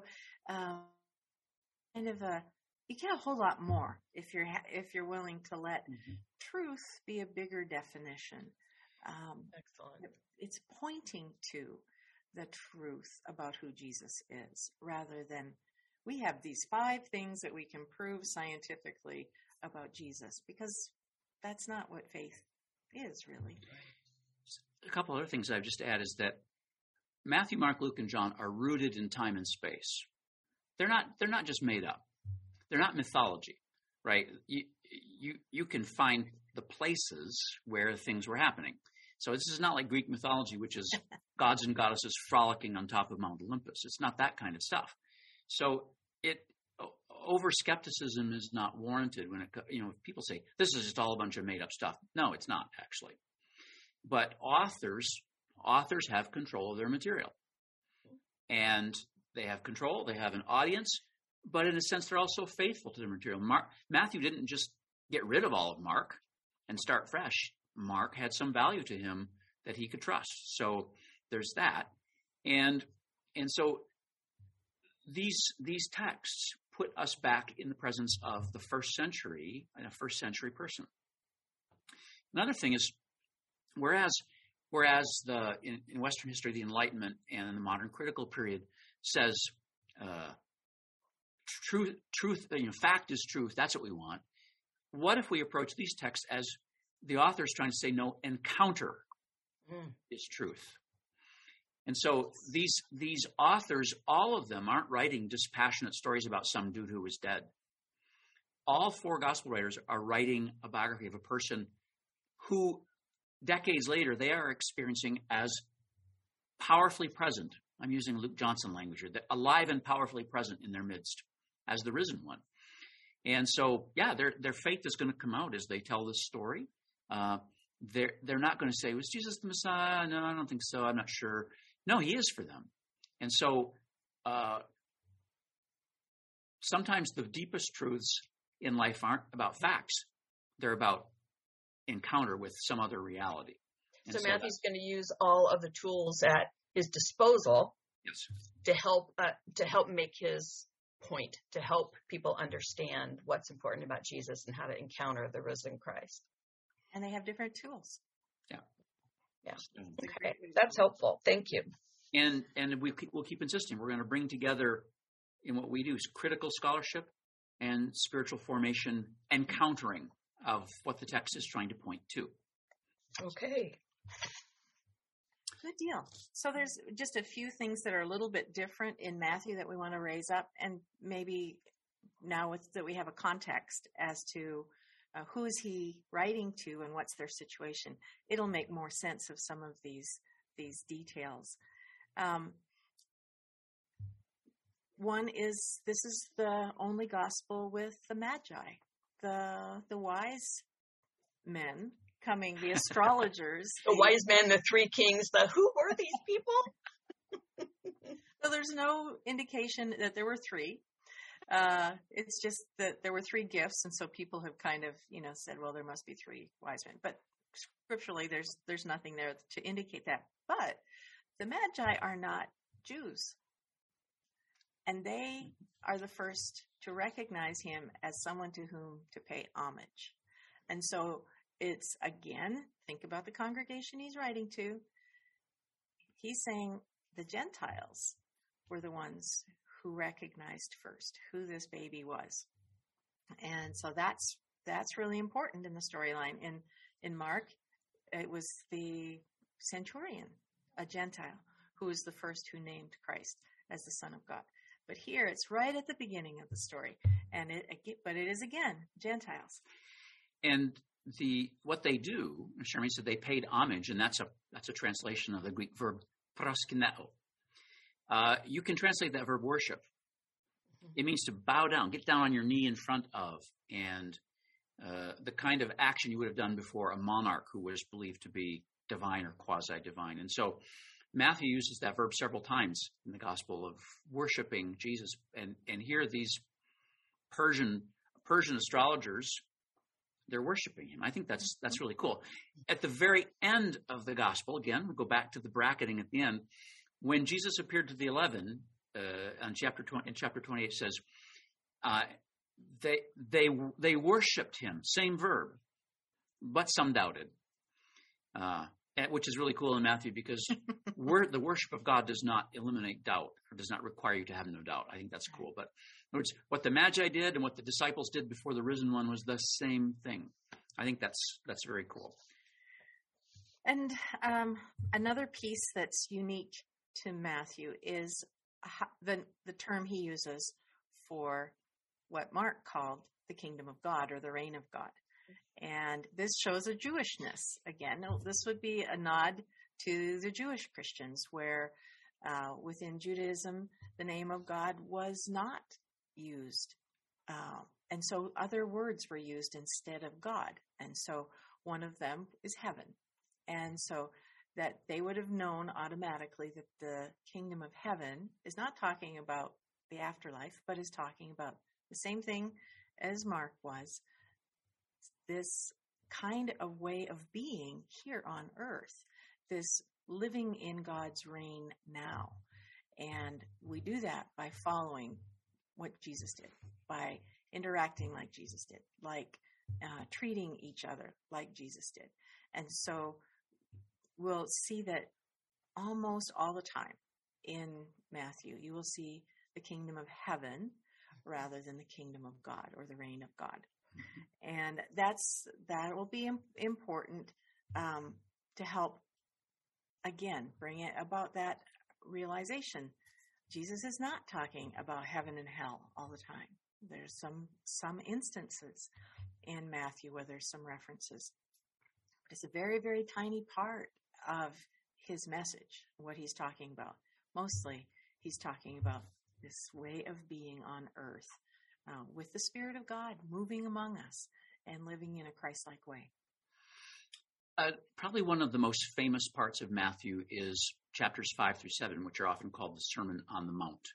[SPEAKER 4] you get a whole lot more if you're willing to let truth be a bigger definition.
[SPEAKER 2] Excellent.
[SPEAKER 4] It's pointing to the truth about who Jesus is, rather than we have these 5 things that we can prove scientifically about Jesus, because that's not what faith is, really.
[SPEAKER 3] A couple other things I've just add is that Matthew, Mark, Luke, and John are rooted in time and space. They're not just made up. They're not mythology, right? You can find the places where things were happening. So this is not like Greek mythology, which is gods and goddesses frolicking on top of Mount Olympus. It's not that kind of stuff. So over skepticism is not warranted when people say this is just all a bunch of made up stuff. No, it's not actually. But authors have control of their material, and they have control. They have an audience, but in a sense, they're also faithful to their material. Matthew didn't just get rid of all of Mark and start fresh. Mark had some value to him that he could trust. So there's that. And so these texts put us back in the presence of the first century and a first century person. Another thing is, whereas in Western history, the Enlightenment and the modern critical period says truth, fact is truth. That's what we want. What if we approach these texts as the author is trying to say, no, encounter is truth. And so these authors, all of them aren't writing dispassionate stories about some dude who was dead. All 4 gospel writers are writing a biography of a person who decades later they are experiencing as powerfully present. I'm using Luke Johnson language here, that alive and powerfully present in their midst as the risen one. And so, their faith is going to come out as they tell this story. They're not going to say, was Jesus the Messiah? No, I don't think so. I'm not sure. No, he is for them. And so sometimes the deepest truths in life aren't about facts. They're about encounter with some other reality.
[SPEAKER 2] So Matthew's going to use all of the tools at his disposal to help make his point, to help people understand what's important about Jesus and how to encounter the risen Christ.
[SPEAKER 4] And they have different tools.
[SPEAKER 2] Yeah. Okay, that's helpful. Thank you.
[SPEAKER 3] And we'll keep insisting. We're going to bring together in what we do is critical scholarship and spiritual formation, encountering of what the text is trying to point to.
[SPEAKER 2] Okay.
[SPEAKER 4] Good deal. So there's just a few things that are a little bit different in Matthew that we want to raise up, and maybe now that we have a context as to who is he writing to and what's their situation, it'll make more sense of some of these details. One is, this is the only gospel with the Magi, the wise men coming, the astrologers.
[SPEAKER 2] The wise men, the three kings, who were these people?
[SPEAKER 4] So there's no indication that there were three. It's just that there were three gifts, and so people have kind of, said, well, there must be three wise men. But scripturally, there's nothing there to indicate that. But the Magi are not Jews. And they are the first to recognize him as someone to whom to pay homage. And so it's, again, think about the congregation he's writing to. He's saying the Gentiles were the ones who recognized first who this baby was. And so that's really important in the storyline. In Mark, it was the centurion, a Gentile, who was the first who named Christ as the Son of God. But here, it's right at the beginning of the story, but it is again Gentiles.
[SPEAKER 3] And what they do, Charmaine said, they paid homage, and that's a translation of the Greek verb proskuneo. You can translate that verb worship. It means to bow down, get down on your knee in front of, and the kind of action you would have done before a monarch who was believed to be divine or quasi-divine. And so Matthew uses that verb several times in the gospel of worshiping Jesus. And here these Persian astrologers, they're worshiping him. I think that's really cool. At the very end of the gospel, again, we'll go back to the bracketing at the end, when Jesus appeared to the 11, in chapter 28 says, they worshipped him, same verb, but some doubted. Which is really cool in Matthew, because the worship of God does not eliminate doubt, or does not require you to have no doubt. I think that's cool. But in other words, what the Magi did and what the disciples did before the risen one was the same thing. I think that's very cool.
[SPEAKER 4] And another piece that's unique to Matthew is the term he uses for what Mark called the kingdom of God, or the reign of God. And this shows a Jewishness. Again, this would be a nod to the Jewish Christians, where within Judaism, the name of God was not used. And so other words were used instead of God. And so one of them is heaven. And so that they would have known automatically that the kingdom of heaven is not talking about the afterlife, but is talking about the same thing as Mark was, this kind of way of being here on earth, this living in God's reign now. And we do that by following what Jesus did, by interacting like Jesus did, like treating each other like Jesus did. And so we'll see that almost all the time in Matthew, you will see the kingdom of heaven rather than the kingdom of God, or the reign of God. And that will be important to help, again, bring it about that realization. Jesus is not talking about heaven and hell all the time. There's some instances in Matthew where there's some references. It's a very, very tiny part of his message, what he's talking about. Mostly, he's talking about this way of being on earth, with the Spirit of God moving among us and living in a Christ-like way.
[SPEAKER 3] Probably one of the most famous parts of Matthew is chapters 5 through 7, which are often called the Sermon on the Mount.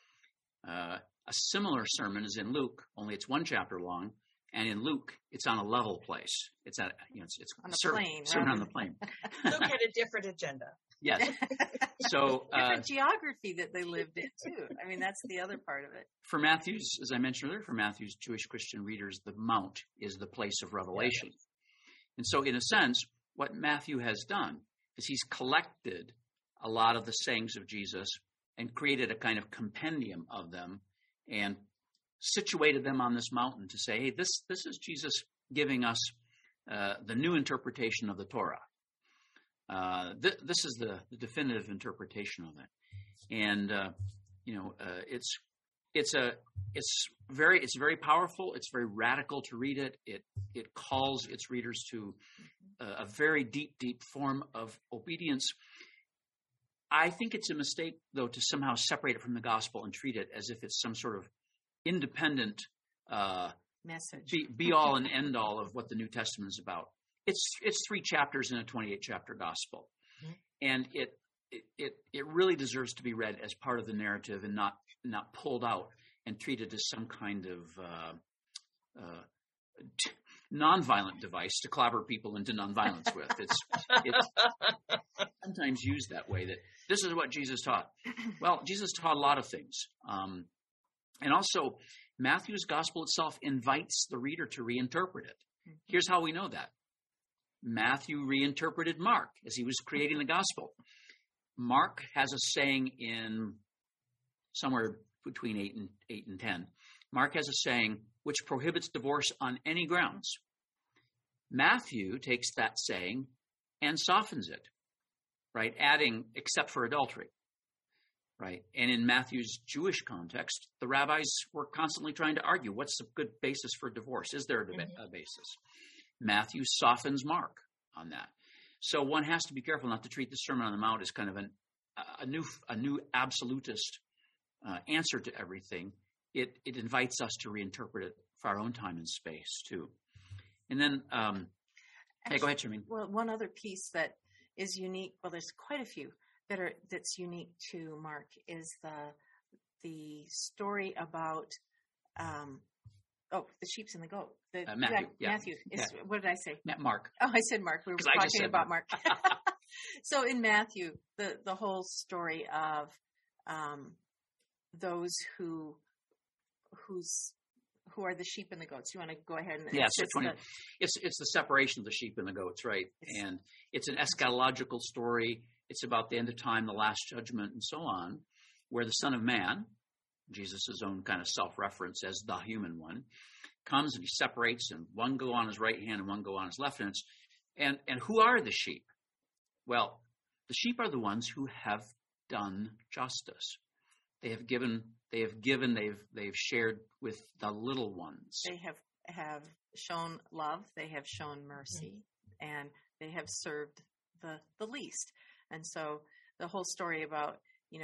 [SPEAKER 3] A similar sermon is in Luke, only it's one chapter long, and in Luke, it's on a level place. It's at it's
[SPEAKER 4] on the plane.
[SPEAKER 3] Sermon on the plane.
[SPEAKER 2] Luke had a different agenda.
[SPEAKER 3] Yes. So
[SPEAKER 4] different geography that they lived in too. I mean, that's the other part of it.
[SPEAKER 3] For Matthew's, as I mentioned earlier, for Matthew's Jewish Christian readers, the Mount is the place of revelation. Yeah. And so, in a sense, what Matthew has done is he's collected a lot of the sayings of Jesus and created a kind of compendium of them and situated them on this mountain to say, hey, this is Jesus giving us the new interpretation of the Torah. This is the definitive interpretation of it, and it's very powerful. It's very radical to read it. It calls its readers to a very deep form of obedience. I think it's a mistake, though, to somehow separate it from the gospel and treat it as if it's some sort of independent
[SPEAKER 4] message,
[SPEAKER 3] be all and end all of what the New Testament is about. It's 3 chapters in a 28-chapter gospel, and it really deserves to be read as part of the narrative and not pulled out and treated as some kind of nonviolent device to clobber people into nonviolence with. It's sometimes used that way, that this is what Jesus taught. Well, Jesus taught a lot of things. And also, Matthew's gospel itself invites the reader to reinterpret it. Here's how we know that. Matthew reinterpreted Mark as he was creating the gospel. Mark has a saying in somewhere between 8 and 10. Mark has a saying which prohibits divorce on any grounds. Matthew takes that saying and softens it, right? Adding, except for adultery, right? And in Matthew's Jewish context, the rabbis were constantly trying to argue, what's a good basis for divorce? Is there a basis? Matthew softens Mark on that. So one has to be careful not to treat the Sermon on the Mount as kind of a new absolutist answer to everything. It invites us to reinterpret it for our own time and space too. And then, hey, go ahead, Charmaine.
[SPEAKER 4] Well, one other piece that is unique. Well, there's quite a few that's unique to Mark is the story about the sheep and the goat.
[SPEAKER 3] Matthew.
[SPEAKER 4] Matthew. What did I say?
[SPEAKER 3] Mark.
[SPEAKER 4] Oh, I said Mark. We were talking about Mark. So in Matthew, the whole story of those who are the sheep and the goats. You want to go ahead and
[SPEAKER 3] it's the separation of the sheep and the goats, right? And it's an eschatological story. It's about the end of time, the last judgment, and so on, where the Son of Man, Jesus' own kind of self-reference as the human one, comes and he separates, and one go on his right hand and one go on his left hand. And who are the sheep? Well, the sheep are the ones who have done justice. They've shared with the little ones.
[SPEAKER 4] They have shown love. They have shown mercy, and they have served the least. And so the whole story about,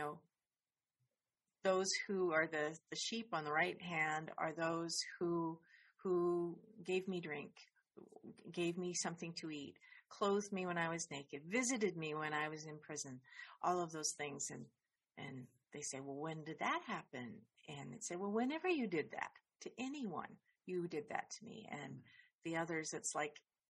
[SPEAKER 4] those who are the sheep on the right hand are those who gave me drink, gave me something to eat, clothed me when I was naked, visited me when I was in prison, all of those things. And they say, well, when did that happen? And they say, well, whenever you did that to anyone, you did that to me. And the others, it's like,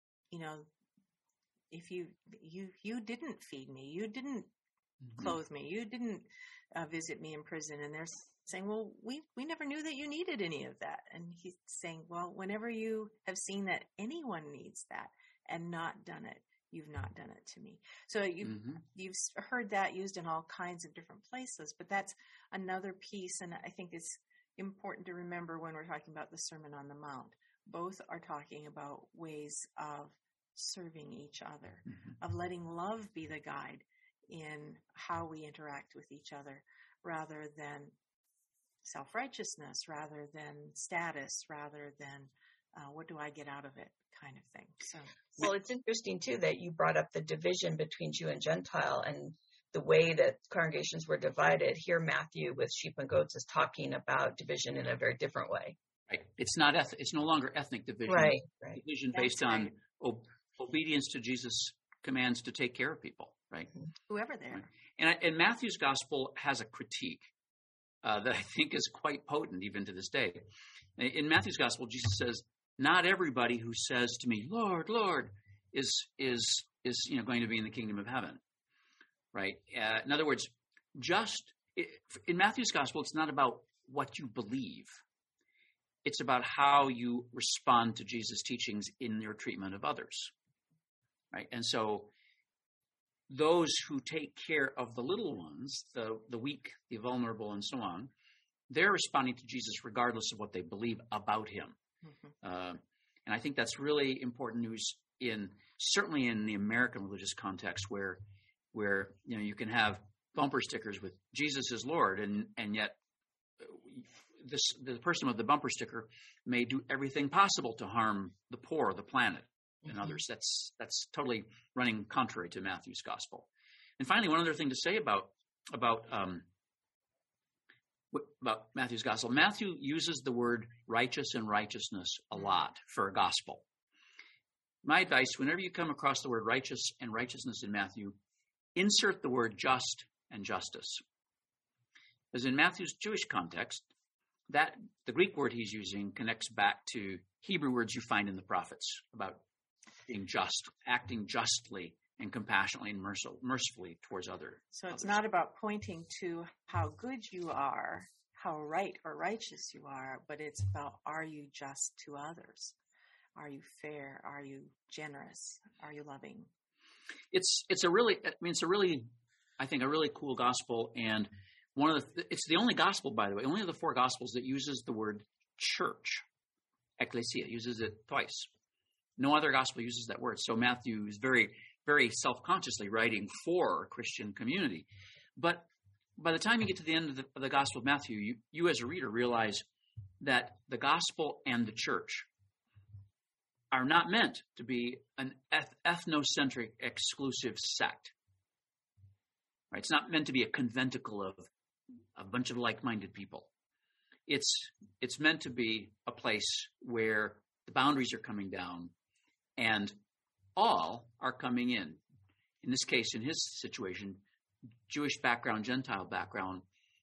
[SPEAKER 4] if you didn't feed me, you didn't clothe me, you didn't visit me in prison. And they're saying, well, we never knew that you needed any of that. And he's saying, well, whenever you have seen that anyone needs that and not done it, you've not done it to me. So you've heard that used in all kinds of different places, but that's another piece. And I think it's important to remember when we're talking about the Sermon on the Mount. Both are talking about ways of serving each other, of letting love be the guide in how we interact with each other, rather than self-righteousness, rather than status, rather than what do I get out of it kind of thing. So,
[SPEAKER 2] well, it's interesting too that you brought up the division between Jew and Gentile and the way that congregations were divided. Here, Matthew with sheep and goats is talking about division in a very different way.
[SPEAKER 3] Right. It's not. It's no longer ethnic division.
[SPEAKER 2] Right.
[SPEAKER 3] Division based on obedience to Jesus' commands to take care of people. Right.
[SPEAKER 4] Whoever they are.
[SPEAKER 3] Right. And Matthew's gospel has a critique that I think is quite potent even to this day. In Matthew's gospel, Jesus says, "Not everybody who says to me, 'Lord, Lord,' is going to be in the kingdom of heaven." Right. In other words, in Matthew's gospel, it's not about what you believe. It's about how you respond to Jesus' teachings in your treatment of others. Right. And so those who take care of the little ones, the weak, the vulnerable, and so on, they're responding to Jesus regardless of what they believe about him. And I think that's really important news certainly in the American religious context where you can have bumper stickers with Jesus is Lord, and yet the person with the bumper sticker may do everything possible to harm the poor, the planet, and others. That's totally running contrary to Matthew's gospel. And finally, one other thing to say about Matthew's gospel. Matthew uses the word righteous and righteousness a lot for a gospel. My advice, whenever you come across the word righteous and righteousness in Matthew, insert the word just and justice. As in Matthew's Jewish context, that the Greek word he's using connects back to Hebrew words you find in the prophets about being just, acting justly and compassionately and mercifully towards others.
[SPEAKER 4] So it's not about pointing to how good you are, how right or righteous you are, but it's about, are you just to others? Are you fair? Are you generous? Are you loving?
[SPEAKER 3] It's a really cool gospel, and it's the only gospel, by the way, only of the four gospels that uses the word church. Ecclesia uses it twice. No other gospel uses that word. So Matthew is very, very self-consciously writing for a Christian community. But by the time you get to the end of the Gospel of Matthew, you as a reader realize that the gospel and the church are not meant to be an ethnocentric, exclusive sect. Right? It's not meant to be a conventicle of a bunch of like-minded people. It's meant to be a place where the boundaries are coming down and all are coming in. In this case, in his situation, Jewish background, Gentile background,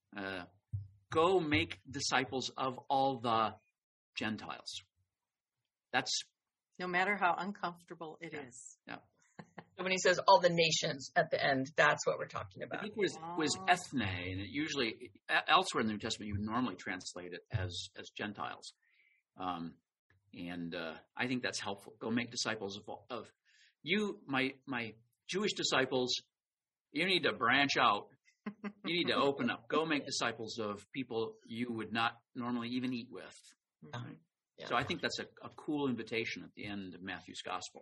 [SPEAKER 3] go make disciples of all the Gentiles. That's
[SPEAKER 4] no matter how uncomfortable it is.
[SPEAKER 3] Yeah.
[SPEAKER 2] So when he says all the nations at the end, that's what we're talking about.
[SPEAKER 3] I think it was ethne, and it usually elsewhere in the New Testament you would normally translate it as Gentiles, and I think that's helpful. Go make disciples of you, my Jewish disciples. You need to branch out. You need to open up. Go make disciples of people you would not normally even eat with.
[SPEAKER 2] Mm-hmm. Yeah.
[SPEAKER 3] So I think that's a cool invitation at the end of Matthew's gospel.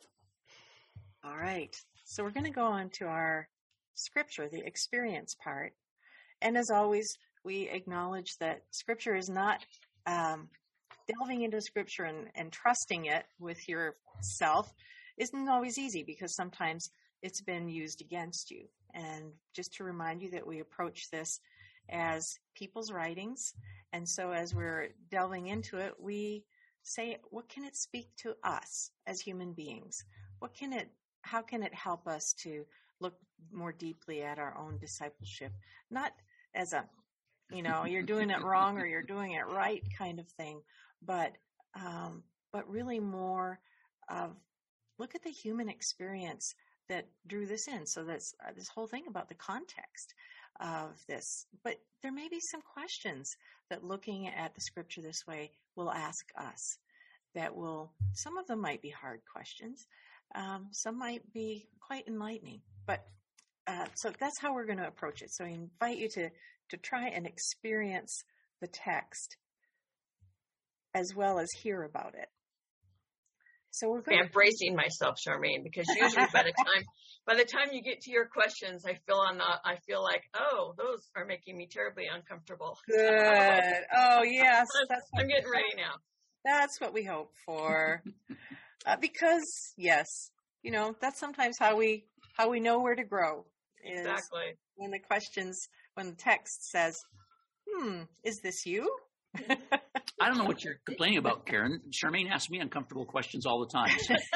[SPEAKER 4] All right. So we're going to go on to our scripture, the experience part. And as always, we acknowledge that scripture is not delving into scripture and trusting it with yourself isn't always easy, because sometimes it's been used against you. And just to remind you that we approach this as people's writings. And so as we're delving into it, we say, what can it speak to us as human beings? How can it help us to look more deeply at our own discipleship? Not as a, you're doing it wrong or you're doing it right kind of thing, but really more of, look at the human experience that drew this in. So that's this whole thing about the context of this. But there may be some questions that looking at the scripture this way will ask us. Some of them might be hard questions. Some might be quite enlightening. But so that's how we're going to approach it. So I invite you to try and experience the text as well as hear about it. So
[SPEAKER 2] I'm bracing myself, Charmaine, because usually by the time you get to your questions, I feel like, oh, those are making me terribly uncomfortable.
[SPEAKER 4] Good. Oh, yes.
[SPEAKER 2] I'm getting ready now.
[SPEAKER 4] That's what we hope for. Because yes, that's sometimes how we know where to grow. Is
[SPEAKER 2] exactly.
[SPEAKER 4] When the text says, is this you?
[SPEAKER 3] I don't know what you're complaining about, Karen. Charmaine asks me uncomfortable questions all the time.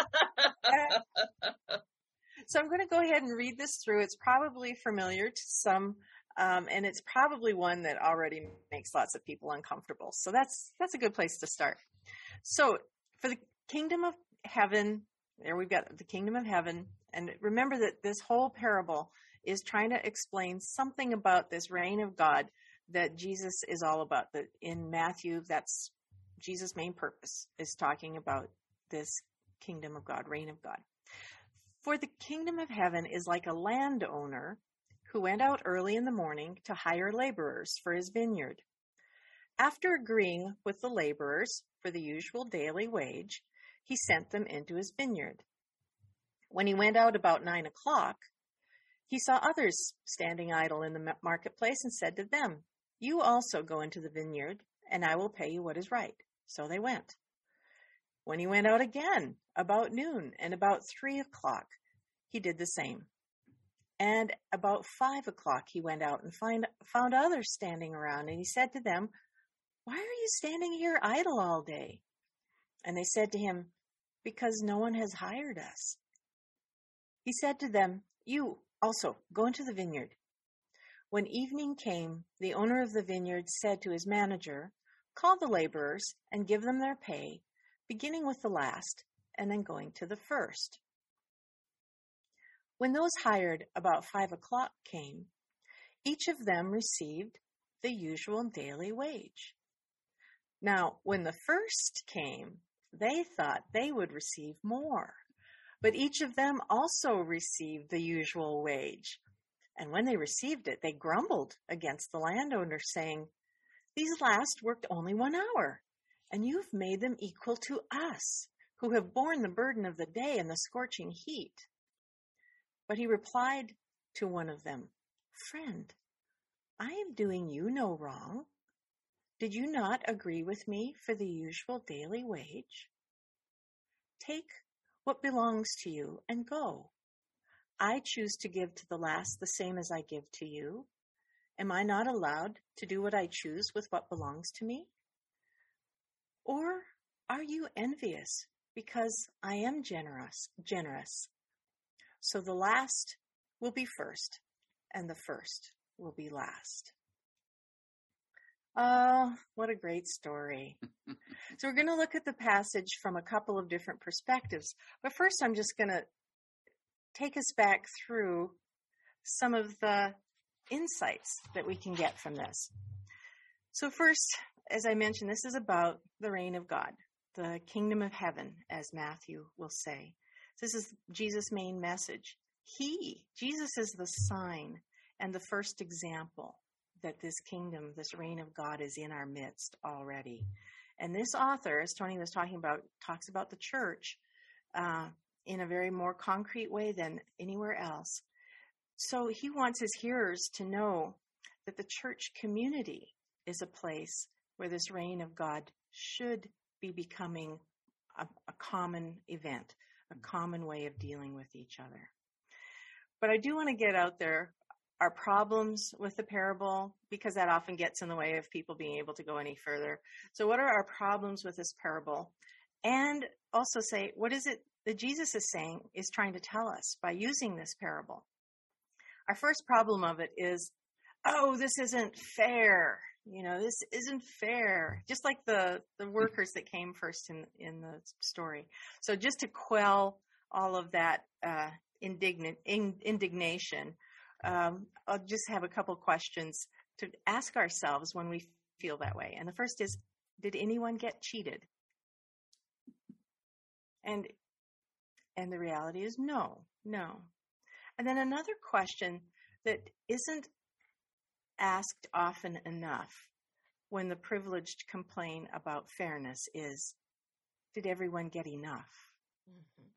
[SPEAKER 4] So I'm going to go ahead and read this through. It's probably familiar to some, and it's probably one that already makes lots of people uncomfortable. So that's a good place to start. So for the kingdom of heaven, there we've got the kingdom of heaven. And remember that this whole parable is trying to explain something about this reign of God that Jesus is all about. That in Matthew, that's Jesus' main purpose, is talking about this kingdom of God, reign of God. For the kingdom of heaven is like a landowner who went out early in the morning to hire laborers for his vineyard. After agreeing with the laborers for the usual daily wage, he sent them into his vineyard. When he went out about 9 o'clock, he saw others standing idle in the marketplace and said to them, "You also go into the vineyard, and I will pay you what is right." So they went. When he went out again about noon and about 3 o'clock, he did the same. And about 5 o'clock he went out and found others standing around, and he said to them, "Why are you standing here idle all day?" And they said to him, "Because no one has hired us." He said to them, "You also go into the vineyard." When evening came, the owner of the vineyard said to his manager, "Call the laborers and give them their pay, beginning with the last and then going to the first." When those hired about 5 o'clock came, each of them received the usual daily wage. Now, when the first came, they thought they would receive more, but each of them also received the usual wage. And when they received it, they grumbled against the landowner, saying, "These last worked only 1 hour, and you've made them equal to us, who have borne the burden of the day and the scorching heat." But he replied to one of them, "Friend, I am doing you no wrong. Did you not agree with me for the usual daily wage? Take what belongs to you and go. I choose to give to the last the same as I give to you. Am I not allowed to do what I choose with what belongs to me? Or are you envious because I am generous? So the last will be first, and the first will be last." Oh, what a great story. So we're going to look at the passage from a couple of different perspectives. But first, I'm just going to take us back through some of the insights that we can get from this. So first, as I mentioned, this is about the reign of God, the kingdom of heaven, as Matthew will say. This is Jesus' main message. Jesus is the sign and the first example that this kingdom, this reign of God is in our midst already. And this author, as Tony was talking about, talks about the church in a very more concrete way than anywhere else. So he wants his hearers to know that the church community is a place where this reign of God should be becoming a common event, a common way of dealing with each other. But I do want to get out there our problems with the parable, because that often gets in the way of people being able to go any further. So what are our problems with this parable? And also say, what is it that Jesus is saying, is trying to tell us by using this parable? Our first problem of it is, oh, this isn't fair. This isn't fair. Just like the workers that came first in the story. So just to quell all of that indignation, I'll just have a couple questions to ask ourselves when we feel that way. And the first is, did anyone get cheated? And the reality is no. And then another question that isn't asked often enough when the privileged complain about fairness is, did everyone get enough? Mm-hmm.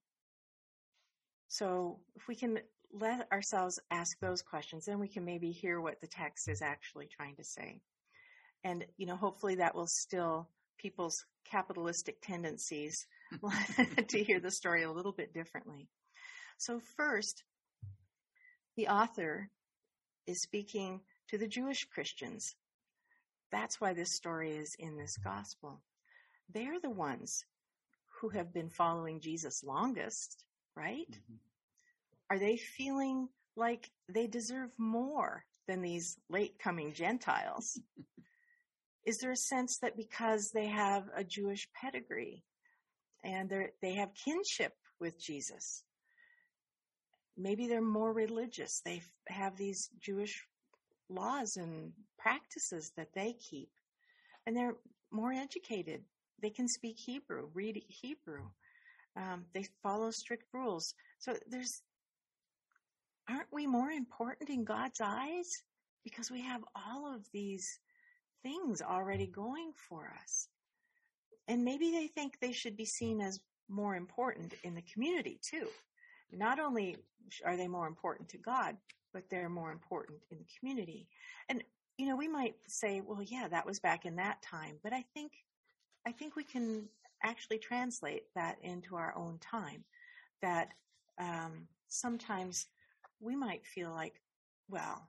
[SPEAKER 4] So if we can let ourselves ask those questions, then we can maybe hear what the text is actually trying to say. And, hopefully that will still people's capitalistic tendencies to hear the story a little bit differently. So first, the author is speaking to the Jewish Christians. That's why this story is in this gospel. They're the ones who have been following Jesus longest, right? Mm-hmm. Are they feeling like they deserve more than these late-coming Gentiles? Is there a sense that because they have a Jewish pedigree and they have kinship with Jesus, maybe they're more religious? They have these Jewish laws and practices that they keep, and they're more educated. They can speak Hebrew, read Hebrew. They follow strict rules. So aren't we more important in God's eyes because we have all of these things already going for us? And maybe they think they should be seen as more important in the community too, not only are they more important to God, but they're more important in the community. And, we might say, well, yeah, that was back in that time. But I think we can actually translate that into our own time, that sometimes we might feel like, well,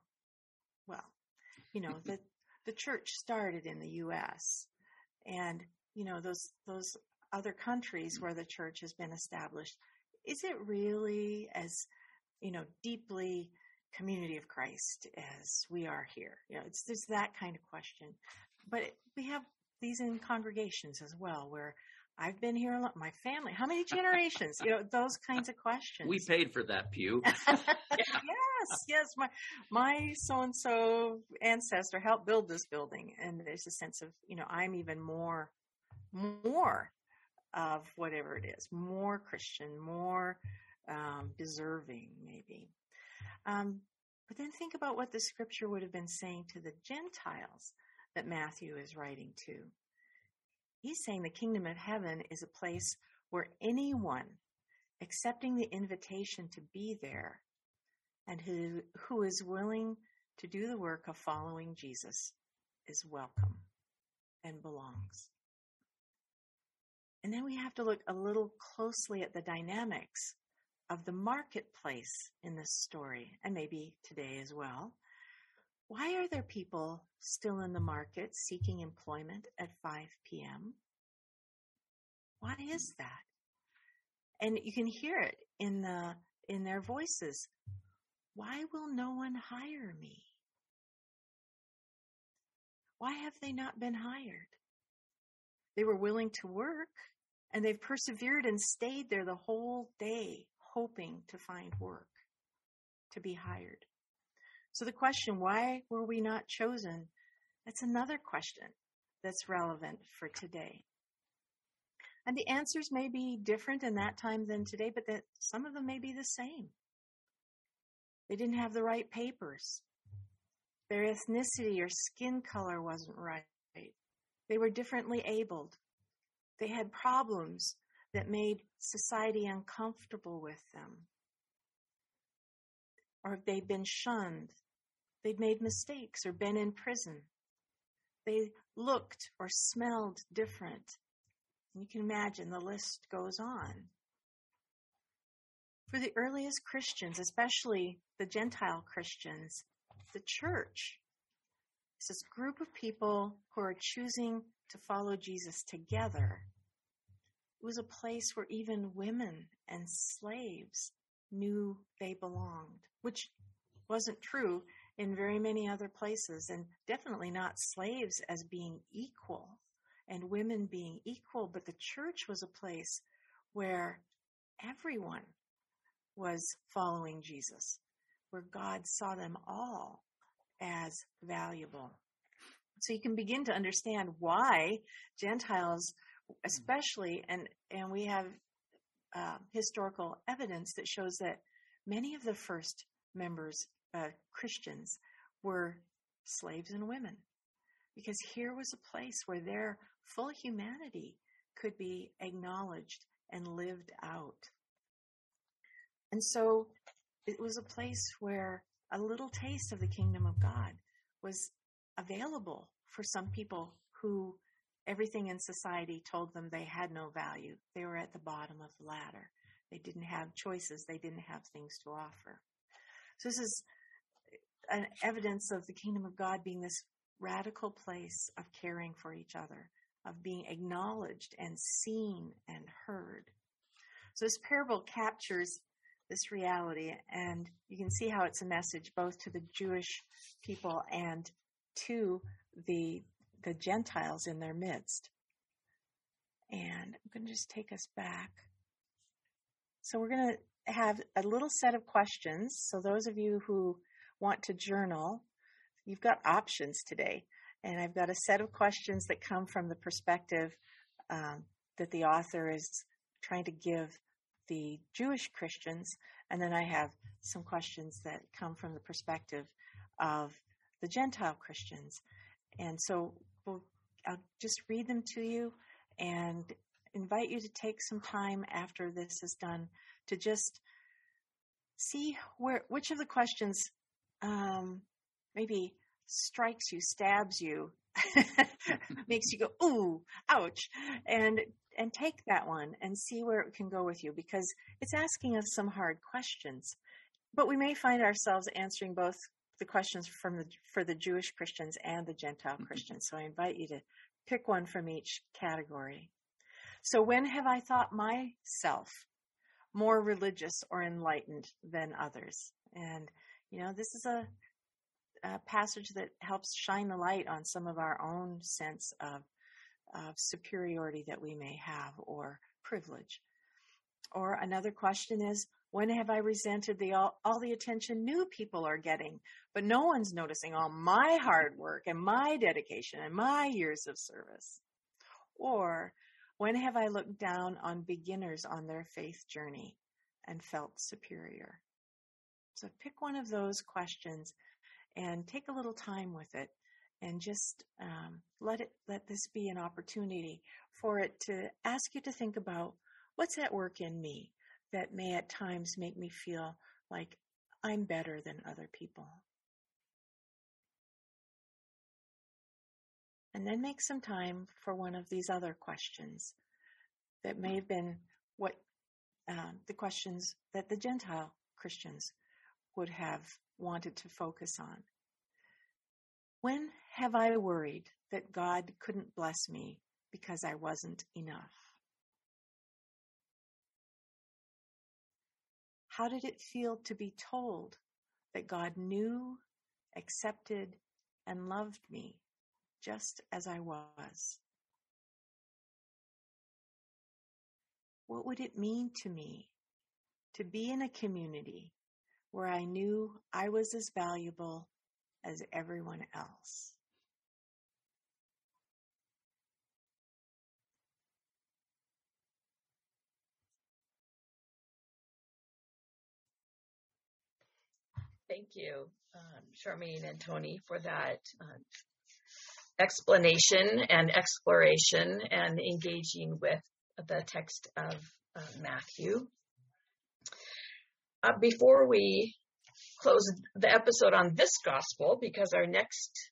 [SPEAKER 4] the church started in the U.S. and, those other countries where the church has been established, is it really as, deeply community of Christ as we are here? There's that kind of question. But we have these in congregations as well, where I've been here a lot, my family, how many generations? Those kinds of questions.
[SPEAKER 3] We paid for that pew.
[SPEAKER 4] Yes. My so-and-so ancestor helped build this building. And there's a sense of, I'm even more of whatever it is, more Christian, more deserving maybe. But then think about what the scripture would have been saying to the Gentiles that Matthew is writing to. He's saying the kingdom of heaven is a place where anyone accepting the invitation to be there and who is willing to do the work of following Jesus is welcome and belongs. And then we have to look a little closely at the dynamics of the marketplace in this story, and maybe today as well. Why are there people still in the market seeking employment at 5 p.m.? Why is that? And you can hear it in their voices. Why will no one hire me? Why have they not been hired? They were willing to work, and they've persevered and stayed there the whole day, hoping to find work, to be hired. So the question, why were we not chosen? That's another question that's relevant for today. And the answers may be different in that time than today, but that some of them may be the same. They didn't have the right papers. Their ethnicity or skin color wasn't right. They were differently abled. They had problems that made society uncomfortable with them. Or they'd been shunned. They'd made mistakes or been in prison. They looked or smelled different. You can imagine the list goes on. For the earliest Christians, especially the Gentile Christians, the church is this group of people who are choosing to follow Jesus together. It was a place where even women and slaves knew they belonged, which wasn't true in very many other places, and definitely not slaves as being equal and women being equal. But the church was a place where everyone was following Jesus, where God saw them all as valuable. So you can begin to understand why Gentiles especially, and we have historical evidence that shows that many of the first members, Christians, were slaves and women, because here was a place where their full humanity could be acknowledged and lived out. And so it was a place where a little taste of the kingdom of God was available for some people who everything in society told them they had no value. They were at the bottom of the ladder. They didn't have choices. They didn't have things to offer. So this is an evidence of the kingdom of God being this radical place of caring for each other, of being acknowledged and seen and heard. So this parable captures this reality, and you can see how it's a message both to the Jewish people and to the Gentiles in their midst. And I'm going to just take us back. So we're going to have a little set of questions. So those of you who want to journal, you've got options today. And I've got a set of questions that come from the perspective that the author is trying to give the Jewish Christians. And then I have some questions that come from the perspective of the Gentile Christians. And so I'll just read them to you and invite you to take some time after this is done to just see which of the questions maybe strikes you, stabs you, makes you go, ooh, ouch, and take that one and see where it can go with you, because it's asking us some hard questions. But we may find ourselves answering both the questions for the Jewish Christians and the Gentile Christians. So I invite you to pick one from each category. So when have I thought myself more religious or enlightened than others? And, this is a passage that helps shine the light on some of our own sense of superiority that we may have, or privilege. Or another question is, when have I resented all the attention new people are getting, but no one's noticing all my hard work and my dedication and my years of service? Or when have I looked down on beginners on their faith journey and felt superior? So pick one of those questions and take a little time with it, and just let this be an opportunity for it to ask you to think about, what's at work in me that may at times make me feel like I'm better than other people? And then make some time for one of these other questions that may have been the questions that the Gentile Christians would have wanted to focus on. When have I worried that God couldn't bless me because I wasn't enough? How did it feel to be told that God knew, accepted, and loved me just as I was? What would it mean to me to be in a community where I knew I was as valuable as everyone else?
[SPEAKER 2] Thank you, Charmaine and Tony, for that explanation and exploration and engaging with the text of Matthew. Before we close the episode on this gospel, because our next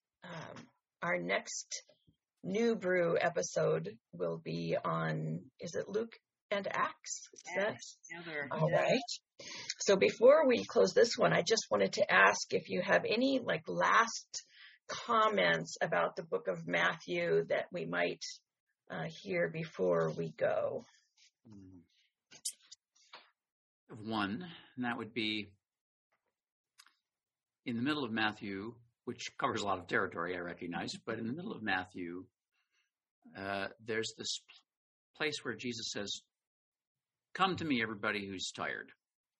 [SPEAKER 2] New Brew episode will be on, is it Luke and Acts? All right. So before we close this one, I just wanted to ask if you have any last comments about the book of Matthew that we might hear before we go.
[SPEAKER 3] One, and that would be in the middle of Matthew, which covers a lot of territory, I recognize, but in the middle of Matthew, there's this place where Jesus says, "Come to me, everybody who's tired."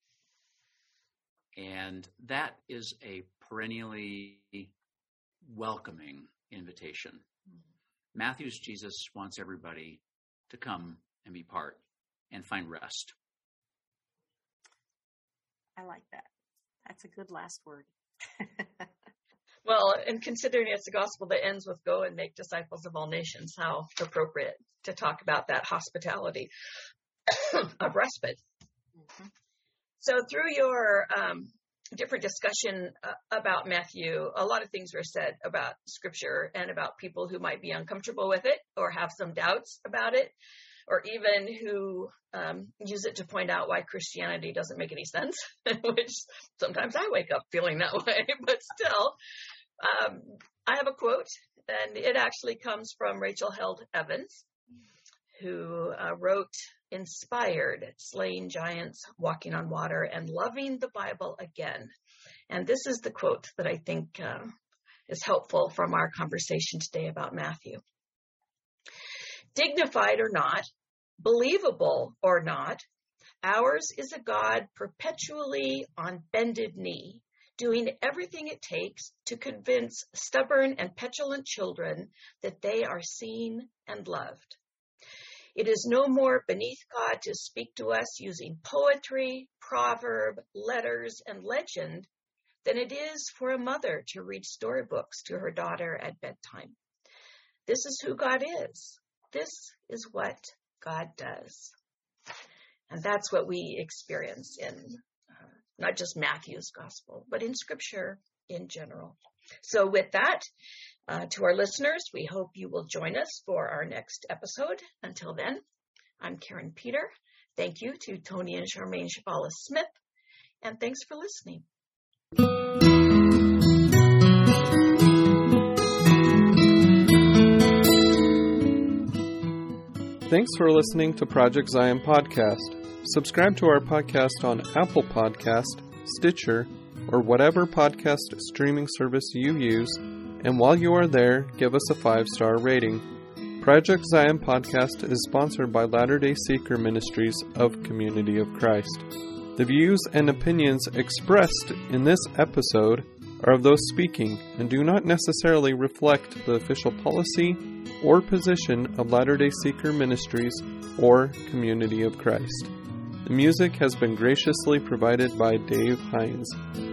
[SPEAKER 3] And that is a perennially welcoming invitation. Matthew's Jesus wants everybody to come and be part and find rest.
[SPEAKER 4] I like that. That's a good last word.
[SPEAKER 2] Well, and considering it's a gospel that ends with "Go and make disciples of all nations," how appropriate to talk about that hospitality of respite. Mm-hmm. So through your different discussion about Matthew, a lot of things were said about Scripture and about people who might be uncomfortable with it or have some doubts about it, or even who use it to point out why Christianity doesn't make any sense, which sometimes I wake up feeling that way. But still, I have a quote, and it actually comes from Rachel Held Evans, who wrote, "Inspired, slaying giants, walking on water, and loving the Bible again." And this is the quote that I think is helpful from our conversation today about Matthew. "Dignified or not, believable or not, ours is a God perpetually on bended knee, doing everything it takes to convince stubborn and petulant children that they are seen and loved. It is no more beneath God to speak to us using poetry, proverb, letters, and legend than it is for a mother to read storybooks to her daughter at bedtime. This is who God is. This is what God does." And that's what we experience in not just Matthew's gospel, but in Scripture in general. So with that, to our listeners, we hope you will join us for our next episode. Until then, I'm Karen Peter. Thank you to Tony and Charmaine Chabalas-Smith, and thanks for listening.
[SPEAKER 1] Thanks for listening to Project Zion Podcast. Subscribe to our podcast on Apple Podcast, Stitcher, or whatever podcast streaming service you use, and while you are there, give us a 5-star rating. Project Zion Podcast is sponsored by Latter-day Seeker Ministries of Community of Christ. The views and opinions expressed in this episode are of those speaking and do not necessarily reflect the official policy or position of Latter-day Seeker Ministries or Community of Christ. The music has been graciously provided by Dave Hines.